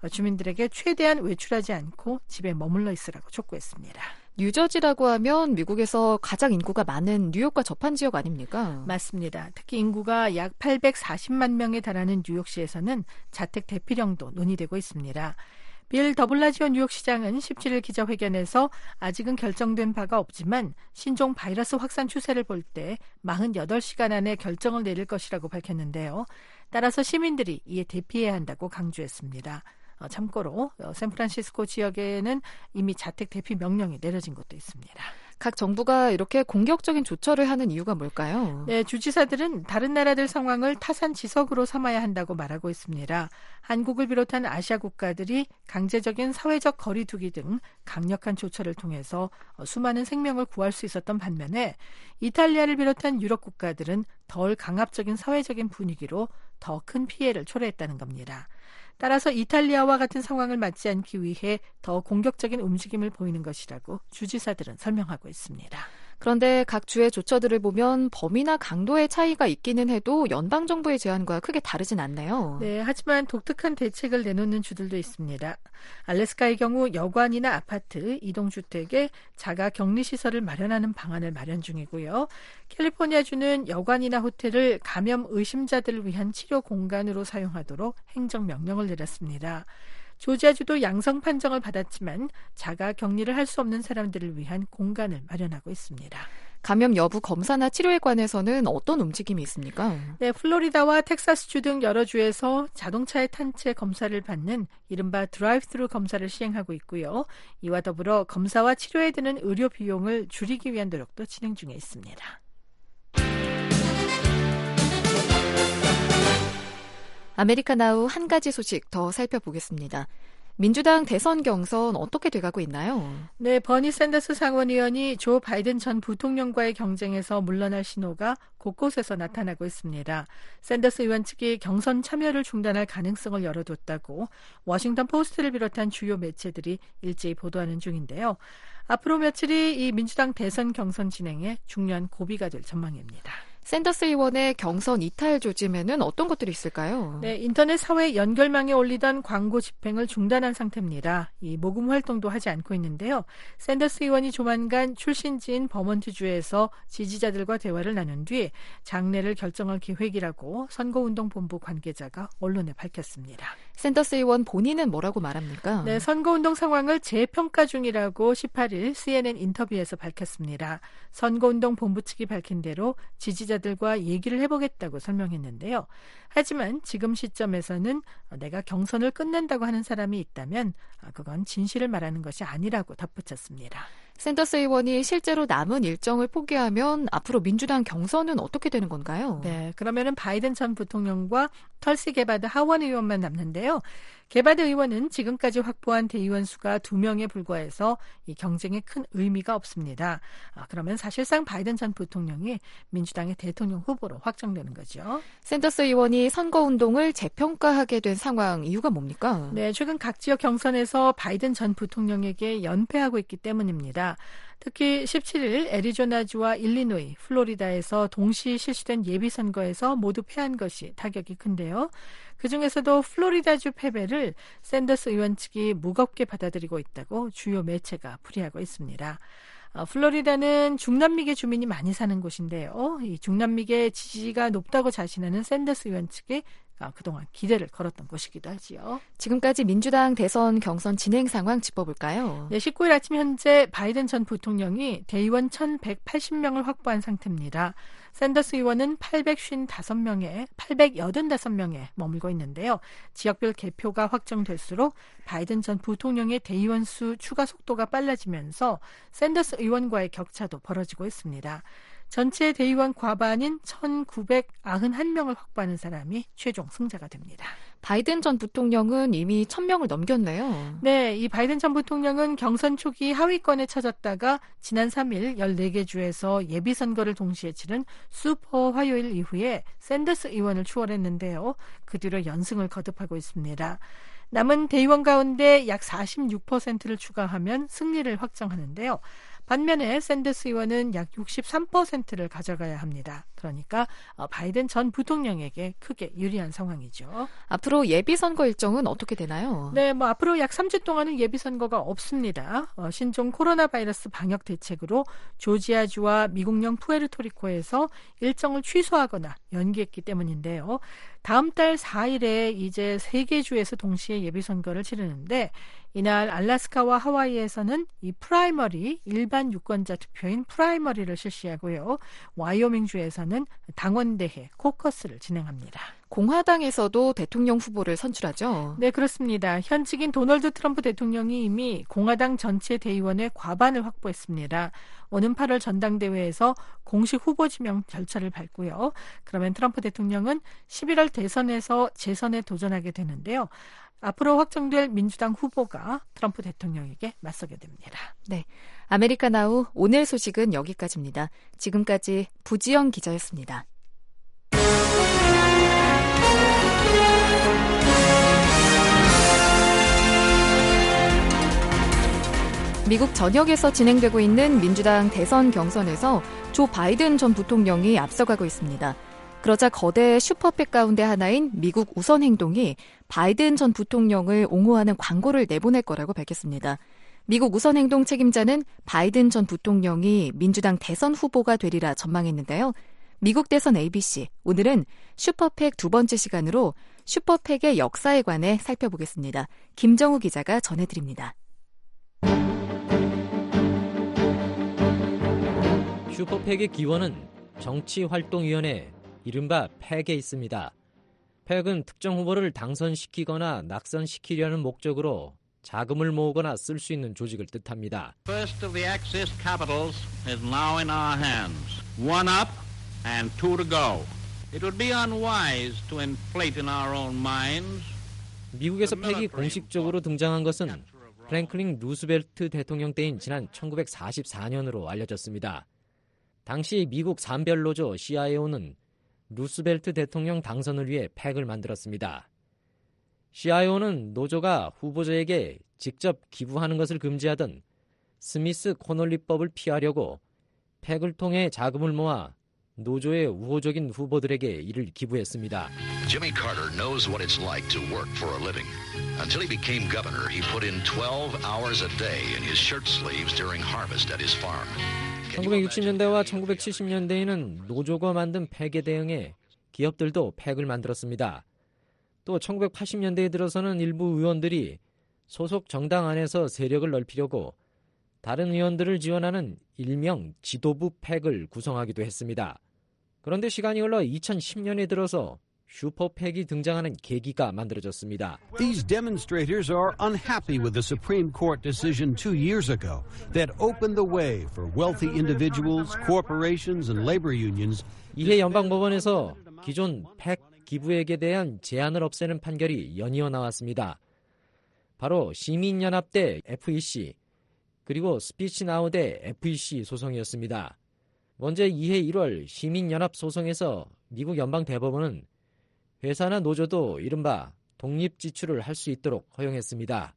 주민들에게 최대한 외출하지 않고 집에 머물러 있으라고 촉구했습니다. 뉴저지라고 하면 미국에서 가장 인구가 많은 뉴욕과 접한 지역 아닙니까? 맞습니다. 특히 인구가 약 840만 명에 달하는 뉴욕시에서는 자택 대피령도 논의되고 있습니다. 빌 더블라지오 뉴욕시장은 17일 기자회견에서 아직은 결정된 바가 없지만 신종 바이러스 확산 추세를 볼 때 48시간 안에 결정을 내릴 것이라고 밝혔는데요. 따라서 시민들이 이에 대피해야 한다고 강조했습니다. 참고로 샌프란시스코 지역에는 이미 자택 대피 명령이 내려진 곳도 있습니다. 각 정부가 이렇게 공격적인 조처를 하는 이유가 뭘까요? 네, 주지사들은 다른 나라들 상황을 타산지석으로 삼아야 한다고 말하고 있습니다. 한국을 비롯한 아시아 국가들이 강제적인 사회적 거리두기 등 강력한 조처를 통해서 수많은 생명을 구할 수 있었던 반면에 이탈리아를 비롯한 유럽 국가들은 덜 강압적인 사회적인 분위기로 더 큰 피해를 초래했다는 겁니다. 따라서 이탈리아와 같은 상황을 맞지 않기 위해 더 공격적인 움직임을 보이는 것이라고 주지사들은 설명하고 있습니다. 그런데 각 주의 조처들을 보면 범위나 강도의 차이가 있기는 해도 연방정부의 제안과 크게 다르진 않네요. 네, 하지만 독특한 대책을 내놓는 주들도 있습니다. 알래스카의 경우 여관이나 아파트, 이동주택에 자가 격리시설을 마련하는 방안을 마련 중이고요. 캘리포니아주는 여관이나 호텔을 감염 의심자들을 위한 치료 공간으로 사용하도록 행정명령을 내렸습니다. 조지아주도 양성 판정을 받았지만 자가 격리를 할 수 없는 사람들을 위한 공간을 마련하고 있습니다. 감염 여부 검사나 치료에 관해서는 어떤 움직임이 있습니까? 네, 플로리다와 텍사스주 등 여러 주에서 자동차의 탄체 검사를 받는 이른바 드라이브-스루 검사를 시행하고 있고요. 이와 더불어 검사와 치료에 드는 의료 비용을 줄이기 위한 노력도 진행 중에 있습니다. 아메리카나우 한 가지 소식 더 살펴보겠습니다. 민주당 대선 경선 어떻게 돼가고 있나요? 네, 버니 샌더스 상원의원이 조 바이든 전 부통령과의 경쟁에서 물러날 신호가 곳곳에서 나타나고 있습니다. 샌더스 의원 측이 경선 참여를 중단할 가능성을 열어뒀다고 워싱턴 포스트를 비롯한 주요 매체들이 일제히 보도하는 중인데요. 앞으로 며칠이 이 민주당 대선 경선 진행에 중요한 고비가 될 전망입니다. 샌더스 의원의 경선 이탈 조짐에는 어떤 것들이 있을까요? 네, 인터넷 사회 연결망에 올리던 광고 집행을 중단한 상태입니다. 이 모금 활동도 하지 않고 있는데요. 샌더스 의원이 조만간 출신지인 버몬트주에서 지지자들과 대화를 나눈 뒤 장례를 결정할 계획이라고 선거운동본부 관계자가 언론에 밝혔습니다. 샌더스 의원 본인은 뭐라고 말합니까? 네, 선거운동 상황을 재평가 중이라고 18일 CNN 인터뷰에서 밝혔습니다. 선거운동 본부 측이 밝힌 대로 지지자들과 얘기를 해보겠다고 설명했는데요. 하지만 지금 시점에서는 내가 경선을 끝낸다고 하는 사람이 있다면 그건 진실을 말하는 것이 아니라고 덧붙였습니다. 샌더스 의원이 실제로 남은 일정을 포기하면 앞으로 민주당 경선은 어떻게 되는 건가요? 네, 그러면은 바이든 전 부통령과 털시 게바드 하원 의원만 남는데요. 게바드 의원은 지금까지 확보한 대의원 수가 2명에 불과해서 이 경쟁에 큰 의미가 없습니다. 그러면 사실상 바이든 전 부통령이 민주당의 대통령 후보로 확정되는 거죠. 샌더스 의원이 선거운동을 재평가하게 된 상황, 이유가 뭡니까? 네, 최근 각 지역 경선에서 바이든 전 부통령에게 연패하고 있기 때문입니다. 특히 17일 애리조나주와 일리노이, 플로리다에서 동시 실시된 예비선거에서 모두 패한 것이 타격이 큰데요. 그중에서도 플로리다주 패배를 샌더스 의원 측이 무겁게 받아들이고 있다고 주요 매체가 풀이하고 있습니다. 플로리다는 중남미계 주민이 많이 사는 곳인데요. 이 중남미계 지지가 높다고 자신하는 샌더스 의원 측이 그동안 기대를 걸었던 곳이기도 하지요. 지금까지 민주당 대선 경선 진행 상황 짚어볼까요? 네, 19일 아침 현재 바이든 전 부통령이 대의원 1,180명을 확보한 상태입니다. 샌더스 의원은 885명에 머물고 있는데요. 지역별 개표가 확정될수록 바이든 전 부통령의 대의원 수 추가 속도가 빨라지면서 샌더스 의원과의 격차도 벌어지고 있습니다. 전체 대의원 과반인 1,991명을 확보하는 사람이 최종 승자가 됩니다. 바이든 전 부통령은 이미 1,000명을 넘겼네요. 네, 이 바이든 전 부통령은 경선 초기 하위권에 처졌다가 지난 3일 14개 주에서 예비선거를 동시에 치른 슈퍼 화요일 이후에 샌더스 의원을 추월했는데요. 그 뒤로 연승을 거듭하고 있습니다. 남은 대의원 가운데 약 46%를 추가하면 승리를 확정하는데요. 반면에 샌더스 의원은 약 63%를 가져가야 합니다. 그러니까 바이든 전 부통령에게 크게 유리한 상황이죠. 앞으로 예비선거 일정은 어떻게 되나요? 네, 앞으로 약 3주 동안은 예비선거가 없습니다. 신종 코로나 바이러스 방역 대책으로 조지아주와 미국령 푸에르토리코에서 일정을 취소하거나 연기했기 때문인데요. 다음 달 4일에 이제 3개 주에서 동시에 예비선거를 치르는데 이날 알래스카와 하와이에서는 이 프라이머리, 일반 유권자 투표인 프라이머리를 실시하고요. 와이오밍주에서는 당원대회, 코커스를 진행합니다. 공화당에서도 대통령 후보를 선출하죠? 네, 그렇습니다. 현직인 도널드 트럼프 대통령이 이미 공화당 전체 대의원의 과반을 확보했습니다. 오는 8월 전당대회에서 공식 후보 지명 절차를 밟고요. 그러면 트럼프 대통령은 11월 대선에서 재선에 도전하게 되는데요. 앞으로 확정될 민주당 후보가 트럼프 대통령에게 맞서게 됩니다. 네, 아메리카 나우 오늘 소식은 여기까지입니다. 지금까지 부지영 기자였습니다. 미국 전역에서 진행되고 있는 민주당 대선 경선에서 조 바이든 전 부통령이 앞서가고 있습니다. 그러자 거대 슈퍼팩 가운데 하나인 미국 우선행동이 바이든 전 부통령을 옹호하는 광고를 내보낼 거라고 밝혔습니다. 미국 우선행동 책임자는 바이든 전 부통령이 민주당 대선 후보가 되리라 전망했는데요. 미국 대선 ABC, 오늘은 슈퍼팩 두 번째 시간으로 슈퍼팩의 역사에 관해 살펴보겠습니다. 김정우 기자가 전해드립니다. 슈퍼팩의 기원은 정치활동위원회, 이른바 팩에 있습니다. 팩은 특정 후보를 당선시키거나 낙선시키려는 목적으로 자금을 모으거나 쓸 수 있는 조직을 뜻합니다. First of the Axis capitals is now in our hands. One up and two to go. It would be unwise to inflate in our own minds. 미국에서 팩이 공식적으로 등장한 것은 프랭클린 루스벨트 대통령 때인 지난 1944년으로 알려졌습니다. 당시 미국 산별노조 CIO는 루스벨트 대통령 당선을 위해 팩을 만들었습니다. CIO는 노조가 후보자에게 직접 기부하는 것을 금지하던 스미스 코널리법을 피하려고 팩을 통해 자금을 모아 노조의 우호적인 후보들에게 이를 기부했습니다. Jimmy Carter knows what it's like to work for a living. Until he became governor, he put in 12 hours a day in his shirt sleeves during harvest at his farm. 1960년대와 1970년대에는 노조가 만든 팩에 대응해 기업들도 팩을 만들었습니다. 또 1980년대에 들어서는 일부 의원들이 소속 정당 안에서 세력을 넓히려고 다른 의원들을 지원하는 일명 지도부 팩을 구성하기도 했습니다. 그런데 시간이 흘러 2010년에 들어서 슈퍼팩이 등장하는 계기가 만들어졌습니다. These demonstrators are unhappy with the Supreme Court decision 2 years ago that opened the way for wealthy individuals, corporations and labor unions. 이해 연방법원에서 기존 팩 기부액에 대한 제한을 없애는 판결이 연이어 나왔습니다. 바로 시민연합대 FEC 그리고 스피치나우 대 FEC 소송이었습니다. 먼저 이해 1월 시민연합 소송에서 미국 연방대법원은 회사나 노조도 이른바 독립지출을 할 수 있도록 허용했습니다.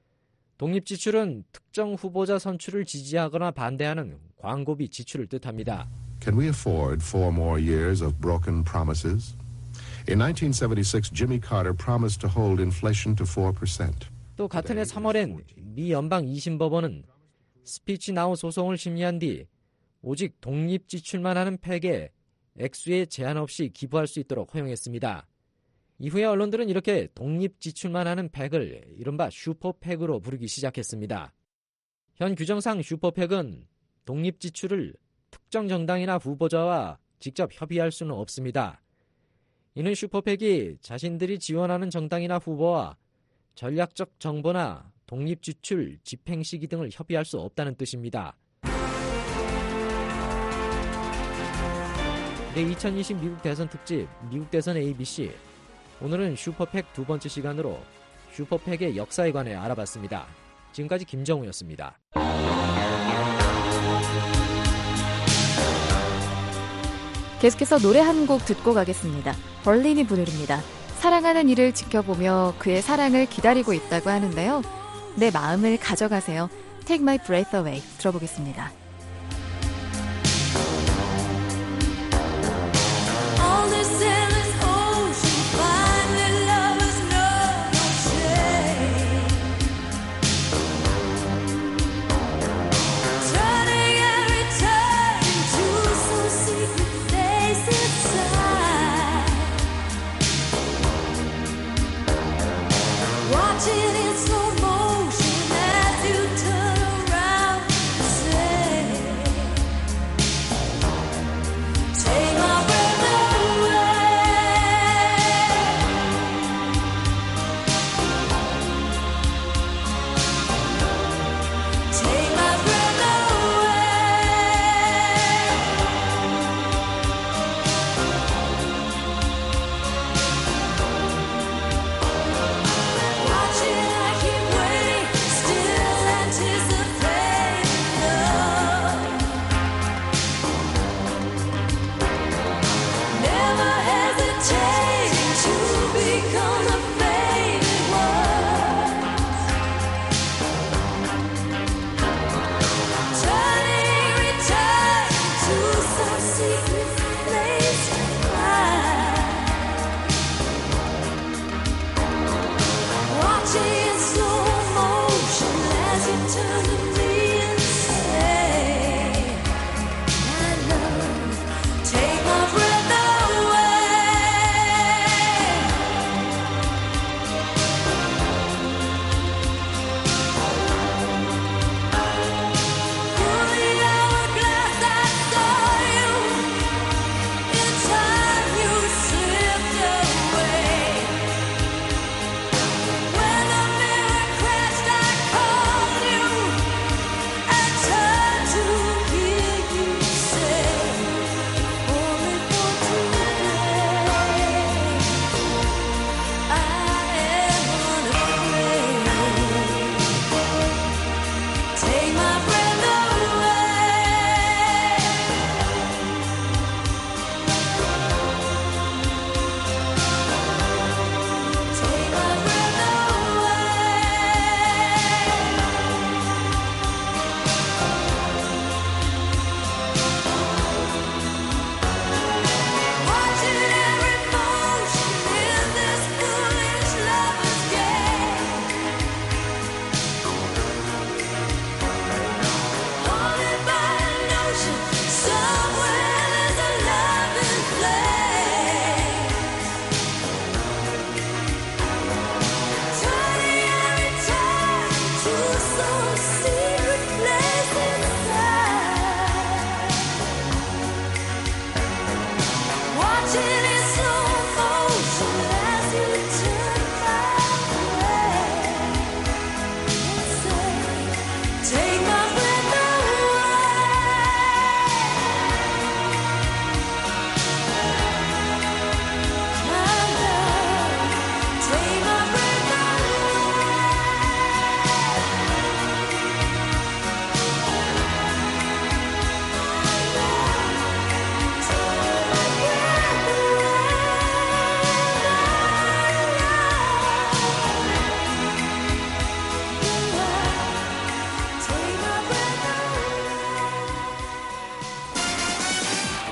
독립지출은 특정 후보자 선출을 지지하거나 반대하는 광고비 지출을 뜻합니다. Can we afford 4 more years of broken promises? In 1976, Jimmy Carter promised to hold inflation to 4%. 또 같은 해 3월엔 미 연방 2심 법원은 스피치나우 소송을 심리한 뒤 오직 독립지출만 하는 팩에 액수에 제한 없이 기부할 수 있도록 허용했습니다. 이후에 언론들은 이렇게 독립지출만 하는 팩을 이른바 슈퍼팩으로 부르기 시작했습니다. 현 규정상 슈퍼팩은 독립지출을 특정 정당이나 후보자와 직접 협의할 수는 없습니다. 이는 슈퍼팩이 자신들이 지원하는 정당이나 후보와 전략적 정보나 독립지출, 집행 시기 등을 협의할 수 없다는 뜻입니다. 네, 2020 미국 대선 특집 미국 대선 ABC. 오늘은 슈퍼팩 두 번째 시간으로 슈퍼팩의 역사에 관해 알아봤습니다. 지금까지 김정우였습니다. 계속해서 노래 한 곡 듣고 가겠습니다. 벌린이 부릅니다. 사랑하는 이를 지켜보며 그의 사랑을 기다리고 있다고 하는데요. 내 마음을 가져가세요. Take my breath away 들어보겠습니다.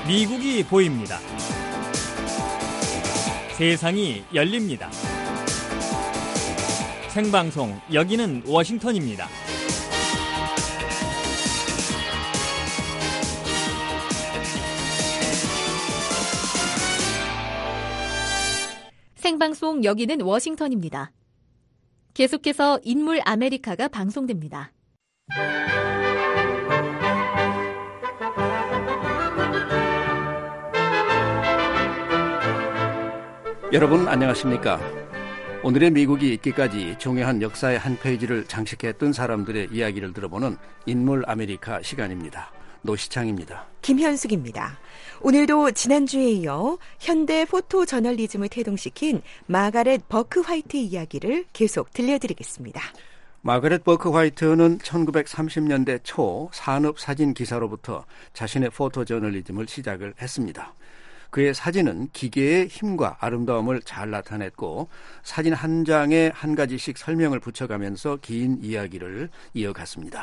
미국이 보입니다. 세상이 열립니다. 생방송, 여기는 워싱턴입니다. 생방송, 여기는 워싱턴입니다. 계속해서 인물 아메리카가 방송됩니다. 여러분 안녕하십니까? 오늘의 미국이 있기까지 중요한 역사의 한 페이지를 장식했던 사람들의 이야기를 들어보는 인물 아메리카 시간입니다. 노시창입니다. 김현숙입니다. 오늘도 지난주에 이어 현대 포토 저널리즘을 태동시킨 마가렛 버크 화이트의 이야기를 계속 들려드리겠습니다. 마가렛 버크 화이트는 1930년대 초 산업사진 기사로부터 자신의 포토 저널리즘을 시작을 했습니다. 그의 사진은 기계의 힘과 아름다움을 잘 나타냈고 사진 한 장에 한 가지씩 설명을 붙여가면서 긴 이야기를 이어갔습니다.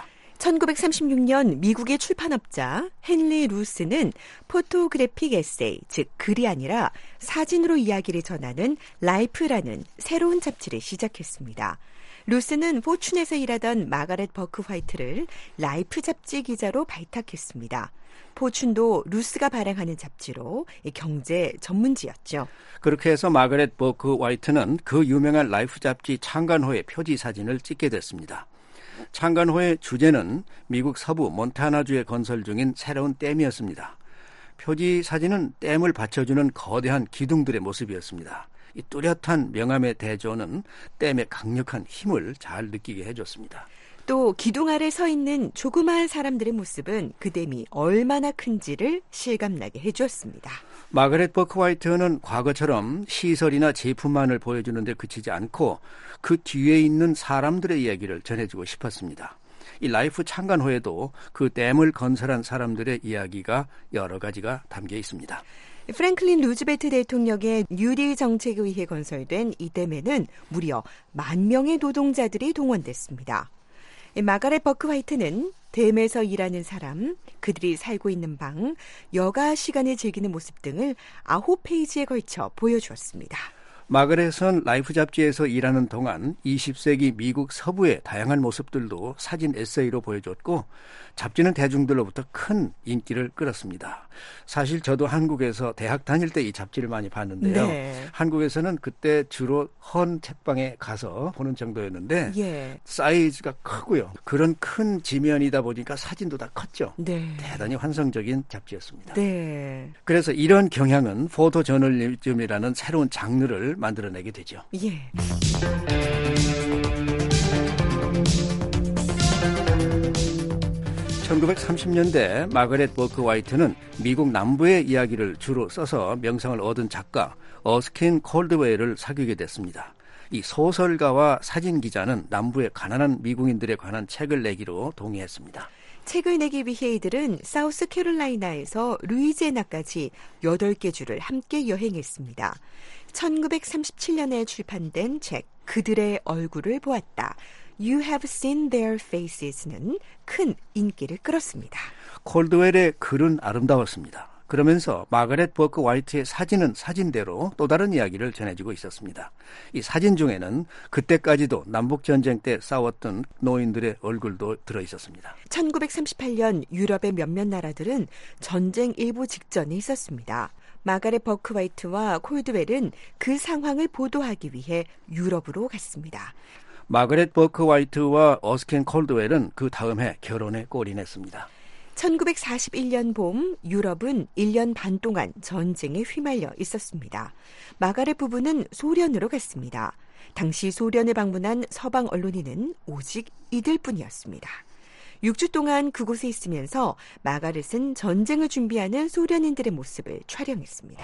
1936년 미국의 출판업자 헨리 루스는 포토그래픽 에세이, 즉 글이 아니라 사진으로 이야기를 전하는 라이프라는 새로운 잡지를 시작했습니다. 루스는 포춘에서 일하던 마가렛 버크 화이트를 라이프 잡지 기자로 발탁했습니다. 포춘도 루스가 발행하는 잡지로 경제 전문지였죠. 그렇게 해서 마가렛 버크 화이트는 그 유명한 라이프 잡지 창간호의 표지 사진을 찍게 됐습니다. 창간호의 주제는 미국 서부 몬타나주에 건설 중인 새로운 댐이었습니다. 표지 사진은 댐을 받쳐주는 거대한 기둥들의 모습이었습니다. 이 뚜렷한 명암의 대조는 댐의 강력한 힘을 잘 느끼게 해줬습니다. 또 기둥 아래 서 있는 조그마한 사람들의 모습은 그 댐이 얼마나 큰지를 실감나게 해주었습니다. 마가렛 버크 화이트는 과거처럼 시설이나 제품만을 보여주는 데 그치지 않고 그 뒤에 있는 사람들의 이야기를 전해주고 싶었습니다. 이 라이프 창간호에도 그 댐을 건설한 사람들의 이야기가 여러 가지가 담겨 있습니다. 프랭클린 루즈벨트 대통령의 뉴딜 정책에 의해 건설된 이 댐에는 무려 10,000명의 노동자들이 동원됐습니다. 마가렛 버크 화이트는 댐에서 일하는 사람, 그들이 살고 있는 방, 여가 시간을 즐기는 모습 등을 9페이지에 걸쳐 보여주었습니다. 마가렛은 라이프 잡지에서 일하는 동안 20세기 미국 서부의 다양한 모습들도 사진 에세이로 보여줬고 잡지는 대중들로부터 큰 인기를 끌었습니다. 사실 저도 한국에서 대학 다닐 때 이 잡지를 많이 봤는데요. 네. 한국에서는 그때 주로 헌 책방에 가서 보는 정도였는데 예. 사이즈가 크고요. 그런 큰 지면이다 보니까 사진도 다 컸죠. 네. 대단히 환상적인 잡지였습니다. 네. 그래서 이런 경향은 포토 저널리즘이라는 새로운 장르를 만들어내게 되죠. 예. 1930년대 마가렛 버크 화이트는 미국 남부의 이야기를 주로 써서 명성을 얻은 작가 어스킨 콜드웨이를 사귀게 됐습니다. 이 소설가와 사진 기자는 남부의 가난한 미국인들에 관한 책을 내기로 동의했습니다. 책을 내기 위해 이들은 사우스캐롤라이나에서 루이지애나까지 8개 주를 함께 여행했습니다. 1937년에 출판된 책 그들의 얼굴을 보았다. You have seen their faces는 큰 인기를 끌었습니다. 콜드웰의 글은 아름다웠습니다. 그러면서 마가렛 버크 화이트의 사진은 사진대로 또 다른 이야기를 전해주고 있었습니다. 이 사진 중에는 그때까지도 남북전쟁 때 싸웠던 노인들의 얼굴도 들어있었습니다. 1938년 유럽의 몇몇 나라들은 전쟁 일보 직전에 있었습니다. 마가렛 버크 화이트와 콜드웰은 그 상황을 보도하기 위해 유럽으로 갔습니다. 마가렛 버크 화이트와 어스킨 콜드웰은 그 다음 해 결혼에 골인했습니다. 1941년 봄 유럽은 1년 반 동안 전쟁에 휘말려 있었습니다. 마가렛 부부는 소련으로 갔습니다. 당시 소련을 방문한 서방 언론인은 오직 이들뿐이었습니다. 6주 동안 그곳에 있으면서 마가렛은 전쟁을 준비하는 소련인들의 모습을 촬영했습니다.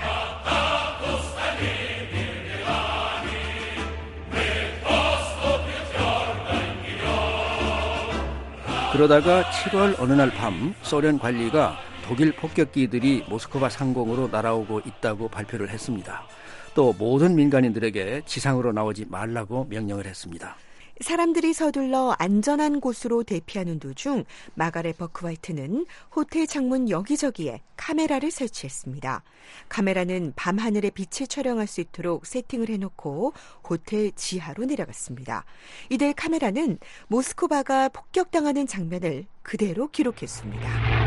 그러다가 7월 어느 날 밤 소련 관리가 독일 폭격기들이 모스크바 상공으로 날아오고 있다고 발표를 했습니다. 또 모든 민간인들에게 지상으로 나오지 말라고 명령을 했습니다. 사람들이 서둘러 안전한 곳으로 대피하는 도중 마가렛 버크화이트는 호텔 창문 여기저기에 카메라를 설치했습니다. 카메라는 밤하늘의 빛을 촬영할 수 있도록 세팅을 해놓고 호텔 지하로 내려갔습니다. 이들 카메라는 모스크바가 폭격당하는 장면을 그대로 기록했습니다.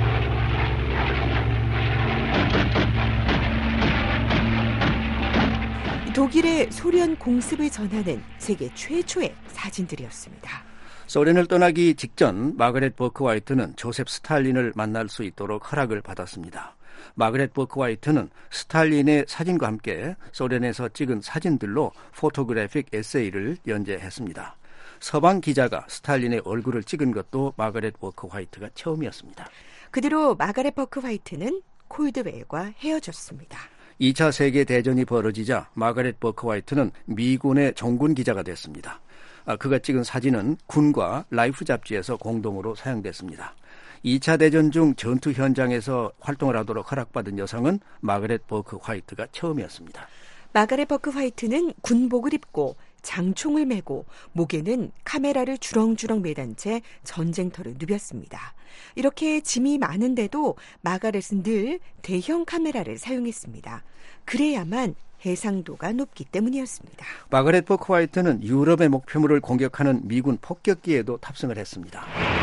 독일의 소련 공습을 전하는 세계 최초의 사진들이었습니다. 소련을 떠나기 직전 마가렛 버크화이트는 조셉 스탈린을 만날 수 있도록 허락을 받았습니다. 마가렛 버크화이트는 스탈린의 사진과 함께 소련에서 찍은 사진들로 포토그래픽 에세이를 연재했습니다. 서방 기자가 스탈린의 얼굴을 찍은 것도 마가렛 버크화이트가 처음이었습니다. 그 뒤로 마가렛 버크화이트는 콜드웰과 헤어졌습니다. 2차 세계대전이 벌어지자 마가렛 버크화이트는 미군의 종군 기자가 됐습니다. 그가 찍은 사진은 군과 라이프 잡지에서 공동으로 사용됐습니다. 2차 대전 중 전투 현장에서 활동을 하도록 허락받은 여성은 마가렛 버크화이트가 처음이었습니다. 마가렛 버크화이트는 군복을 입고 장총을 메고 목에는 카메라를 주렁주렁 매단 채 전쟁터를 누볐습니다. 이렇게 짐이 많은데도 마가렛은 늘 대형 카메라를 사용했습니다. 그래야만 해상도가 높기 때문이었습니다. 마가렛 버크화이트는 유럽의 목표물을 공격하는 미군 폭격기에도 탑승을 했습니다.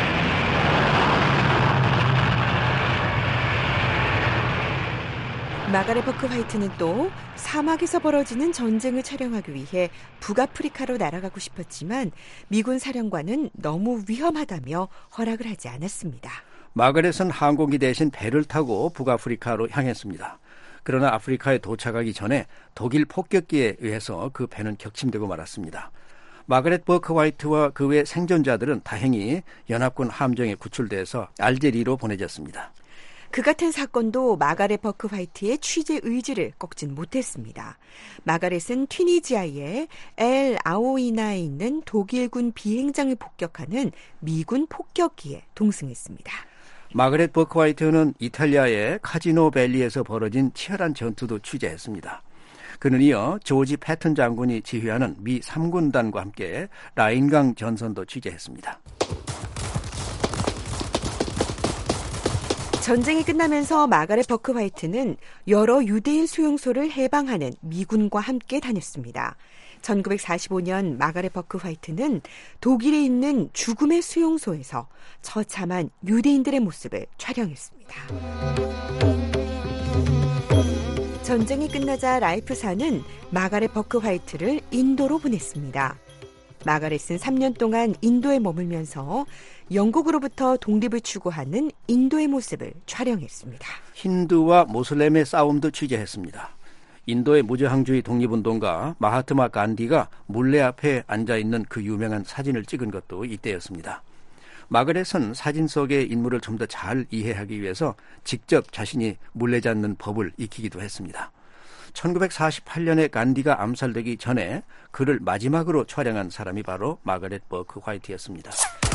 마가렛 버크화이트는 또 사막에서 벌어지는 전쟁을 촬영하기 위해 북아프리카로 날아가고 싶었지만 미군 사령관은 너무 위험하다며 허락을 하지 않았습니다. 마가렛은 항공기 대신 배를 타고 북아프리카로 향했습니다. 그러나 아프리카에 도착하기 전에 독일 폭격기에 의해서 그 배는 격침되고 말았습니다. 마가렛 버크화이트와 그 외 생존자들은 다행히 연합군 함정에 구출돼서 알제리로 보내졌습니다. 그 같은 사건도 마가렛 버크화이트의 취재 의지를 꺾진 못했습니다. 마가렛은 튀니지아의 엘 아오이나에 있는 독일군 비행장을 폭격하는 미군 폭격기에 동승했습니다. 마가렛 버크화이트는 이탈리아의 카지노 밸리에서 벌어진 치열한 전투도 취재했습니다. 그는 이어 조지 패튼 장군이 지휘하는 미 3군단과 함께 라인강 전선도 취재했습니다. 전쟁이 끝나면서 마가렛 버크화이트는 여러 유대인 수용소를 해방하는 미군과 함께 다녔습니다. 1945년 마가렛 버크화이트는 독일에 있는 죽음의 수용소에서 처참한 유대인들의 모습을 촬영했습니다. 전쟁이 끝나자 라이프사는 마가렛 버크화이트를 인도로 보냈습니다. 마가렛은 3년 동안 인도에 머물면서 영국으로부터 독립을 추구하는 인도의 모습을 촬영했습니다. 힌두와 모슬렘의 싸움도 취재했습니다. 인도의 무저항주의 독립운동가 마하트마 간디가 물레 앞에 앉아있는 그 유명한 사진을 찍은 것도 이때였습니다. 마가렛은 사진 속의 인물을 좀 더 잘 이해하기 위해서 직접 자신이 물레 잡는 법을 익히기도 했습니다. 1948년에 간디가 암살되기 전에 그를 마지막으로 촬영한 사람이 바로 마가렛 버크화이트였습니다.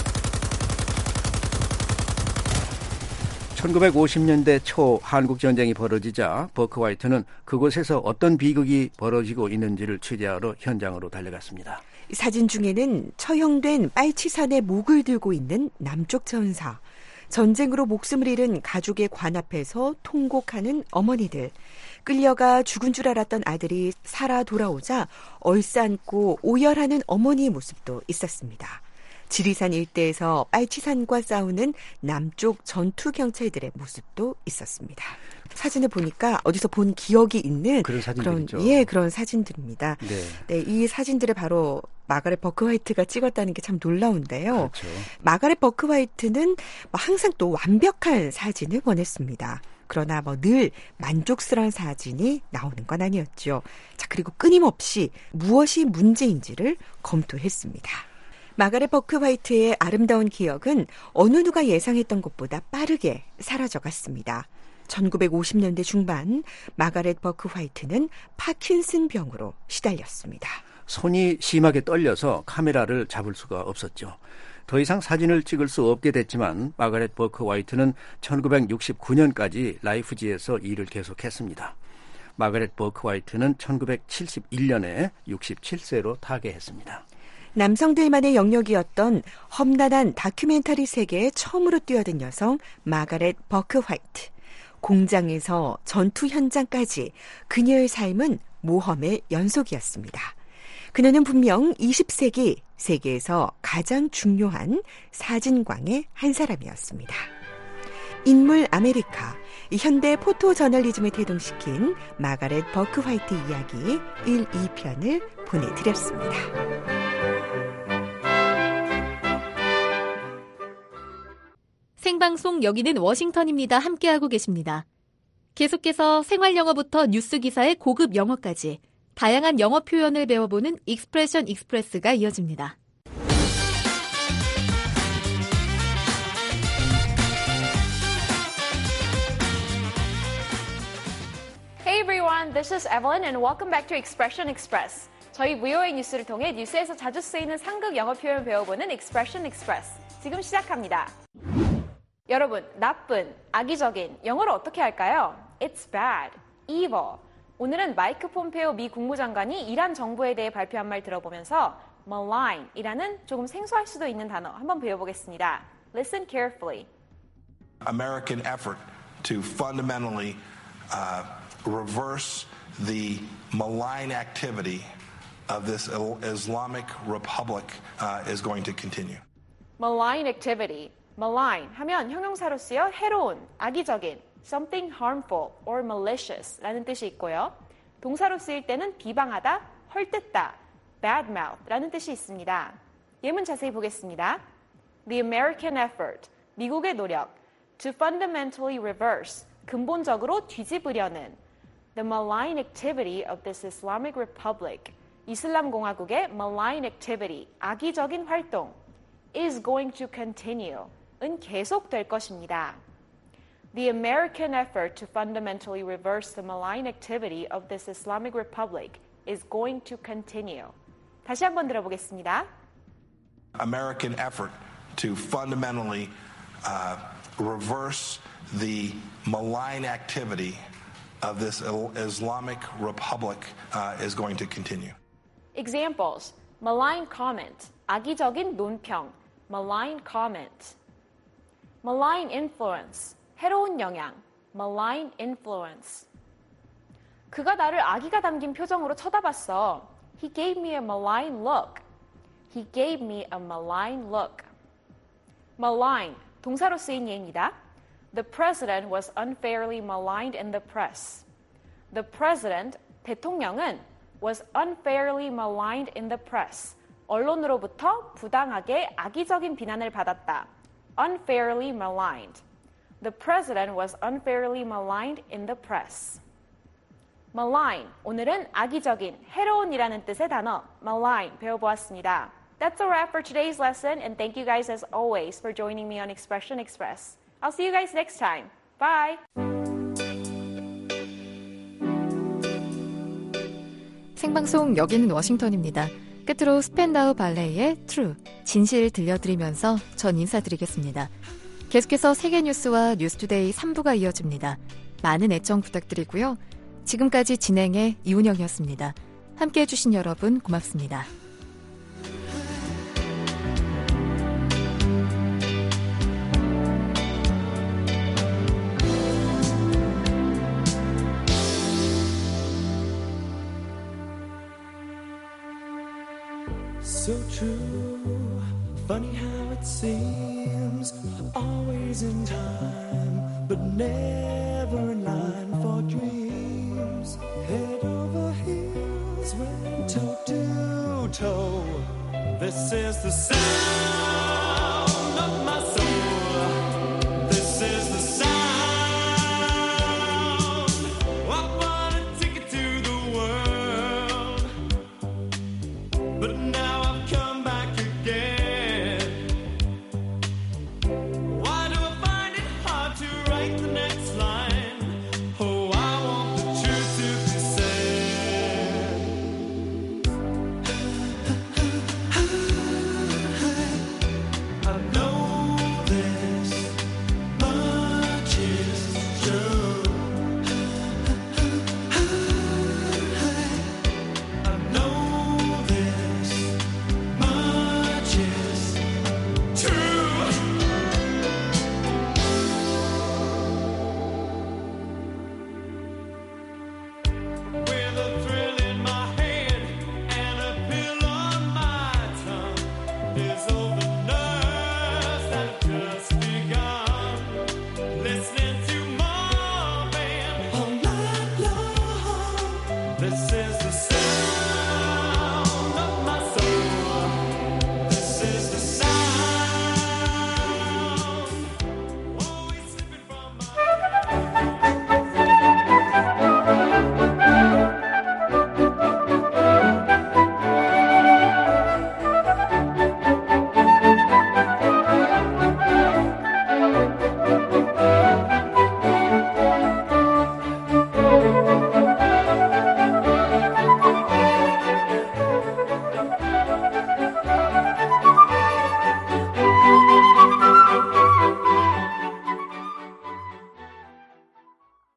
1950년대 초 한국전쟁이 벌어지자 버크화이트는 그곳에서 어떤 비극이 벌어지고 있는지를 취재하러 현장으로 달려갔습니다. 사진 중에는 처형된 빨치산의 목을 들고 있는 남쪽 전사, 전쟁으로 목숨을 잃은 가족의 관 앞에서 통곡하는 어머니들, 끌려가 죽은 줄 알았던 아들이 살아 돌아오자 얼싸안고 오열하는 어머니의 모습도 있었습니다. 지리산 일대에서 빨치산과 싸우는 남쪽 전투경찰들의 모습도 있었습니다. 사진을 보니까 어디서 본 기억이 있는 그런 사진들이죠. 그런 사진들입니다. 네, 이 사진들을 바로 마가렛 버크화이트가 찍었다는 게 참 놀라운데요. 그렇죠. 마가렛 버크화이트는 항상 또 완벽한 사진을 원했습니다. 그러나 늘 만족스러운 사진이 나오는 건 아니었죠. 자, 그리고 끊임없이 무엇이 문제인지를 검토했습니다. 마가렛 버크화이트의 아름다운 기억은 어느 누가 예상했던 것보다 빠르게 사라져갔습니다. 1950년대 중반 마가렛 버크화이트는 파킨슨 병으로 시달렸습니다. 손이 심하게 떨려서 카메라를 잡을 수가 없었죠. 더 이상 사진을 찍을 수 없게 됐지만 마가렛 버크화이트는 1969년까지 라이프지에서 일을 계속했습니다. 마가렛 버크화이트는 1971년에 67세로 타계했습니다. 남성들만의 영역이었던 험난한 다큐멘터리 세계에 처음으로 뛰어든 여성 마가렛 버크 화이트. 공장에서 전투 현장까지 그녀의 삶은 모험의 연속이었습니다. 그녀는 분명 20세기 세계에서 가장 중요한 사진광의 한 사람이었습니다. 인물 아메리카, 현대 포토 저널리즘을 태동시킨 마가렛 버크 화이트 이야기 1, 2편을 보내드렸습니다. 생방송 여기는 워싱턴입니다. 함께하고 계십니다. 계속해서 생활영어부터 뉴스 기사의 고급 영어까지 다양한 영어 표현을 배워보는 익스프레션 익스프레스가 이어집니다. Hey everyone, this is Evelyn and welcome back to Expression Express. 저희 VOA 뉴스를 통해 뉴스에서 자주 쓰이는 상급 영어 표현 배워보는 Expression Express. 지금 시작합니다. 여러분, 나쁜, 악의적인, 영어로 어떻게 할까요? It's bad, evil. 오늘은 마이크 폼페오 미 국무장관이 이란 정부에 대해 발표한 말 들어보면서 malign이라는 조금 생소할 수도 있는 단어 한번 배워보겠습니다. Listen carefully. American effort to fundamentally reverse the malign activity of this Islamic Republic is going to continue. Malign activity. malign 하면 형용사로 쓰여 해로운, 악의적인, something harmful or malicious 라는 뜻이 있고요. 동사로 쓰일 때는 비방하다, 헐뜯다, badmouth 라는 뜻이 있습니다. 예문 자세히 보겠습니다. The American effort, 미국의 노력, to fundamentally reverse, 근본적으로 뒤집으려는 the malign activity of this Islamic Republic, 이슬람 공화국의 malign activity, 악의적인 활동 is going to continue, 은 계속될 것입니다. The American effort to fundamentally reverse the malign activity of this Islamic Republic is going to continue. 다시 한번 들어보겠습니다. American effort to fundamentally reverse the malign activity of this Islamic Republic is going to continue. Examples. malign comment, 악의적인 논평, malign comment. malign influence, 해로운 영향, malign influence. 그가 나를 악의가 담긴 표정으로 쳐다봤어. He gave me a malign look. He gave me a malign look. malign, 동사로 쓰인 예입니다. The president was unfairly maligned in the press. The president, 대통령은 was unfairly maligned in the press. 언론으로부터 부당하게 악의적인 비난을 받았다. Unfairly maligned. The president was unfairly maligned in the press. malign, 오늘은 악의적인, 해로운이라는 뜻의 단어 malign 배워보았습니다. That's a wrap for today's lesson, and thank you guys as always for joining me on Expression Express. I'll see you guys next time. Bye! 생방송 여기는 워싱턴입니다. 끝으로 스펜다우 발레의 True, 진실 들려드리면서 전 인사드리겠습니다. 계속해서 세계 뉴스와 뉴스투데이 3부가 이어집니다. 많은 애청 부탁드리고요. 지금까지 진행의 이운영이었습니다. 함께해 주신 여러분 고맙습니다. So true, funny how it seems, always in time, but never in line for dreams. Head over heels, went toe to toe. This is the sound.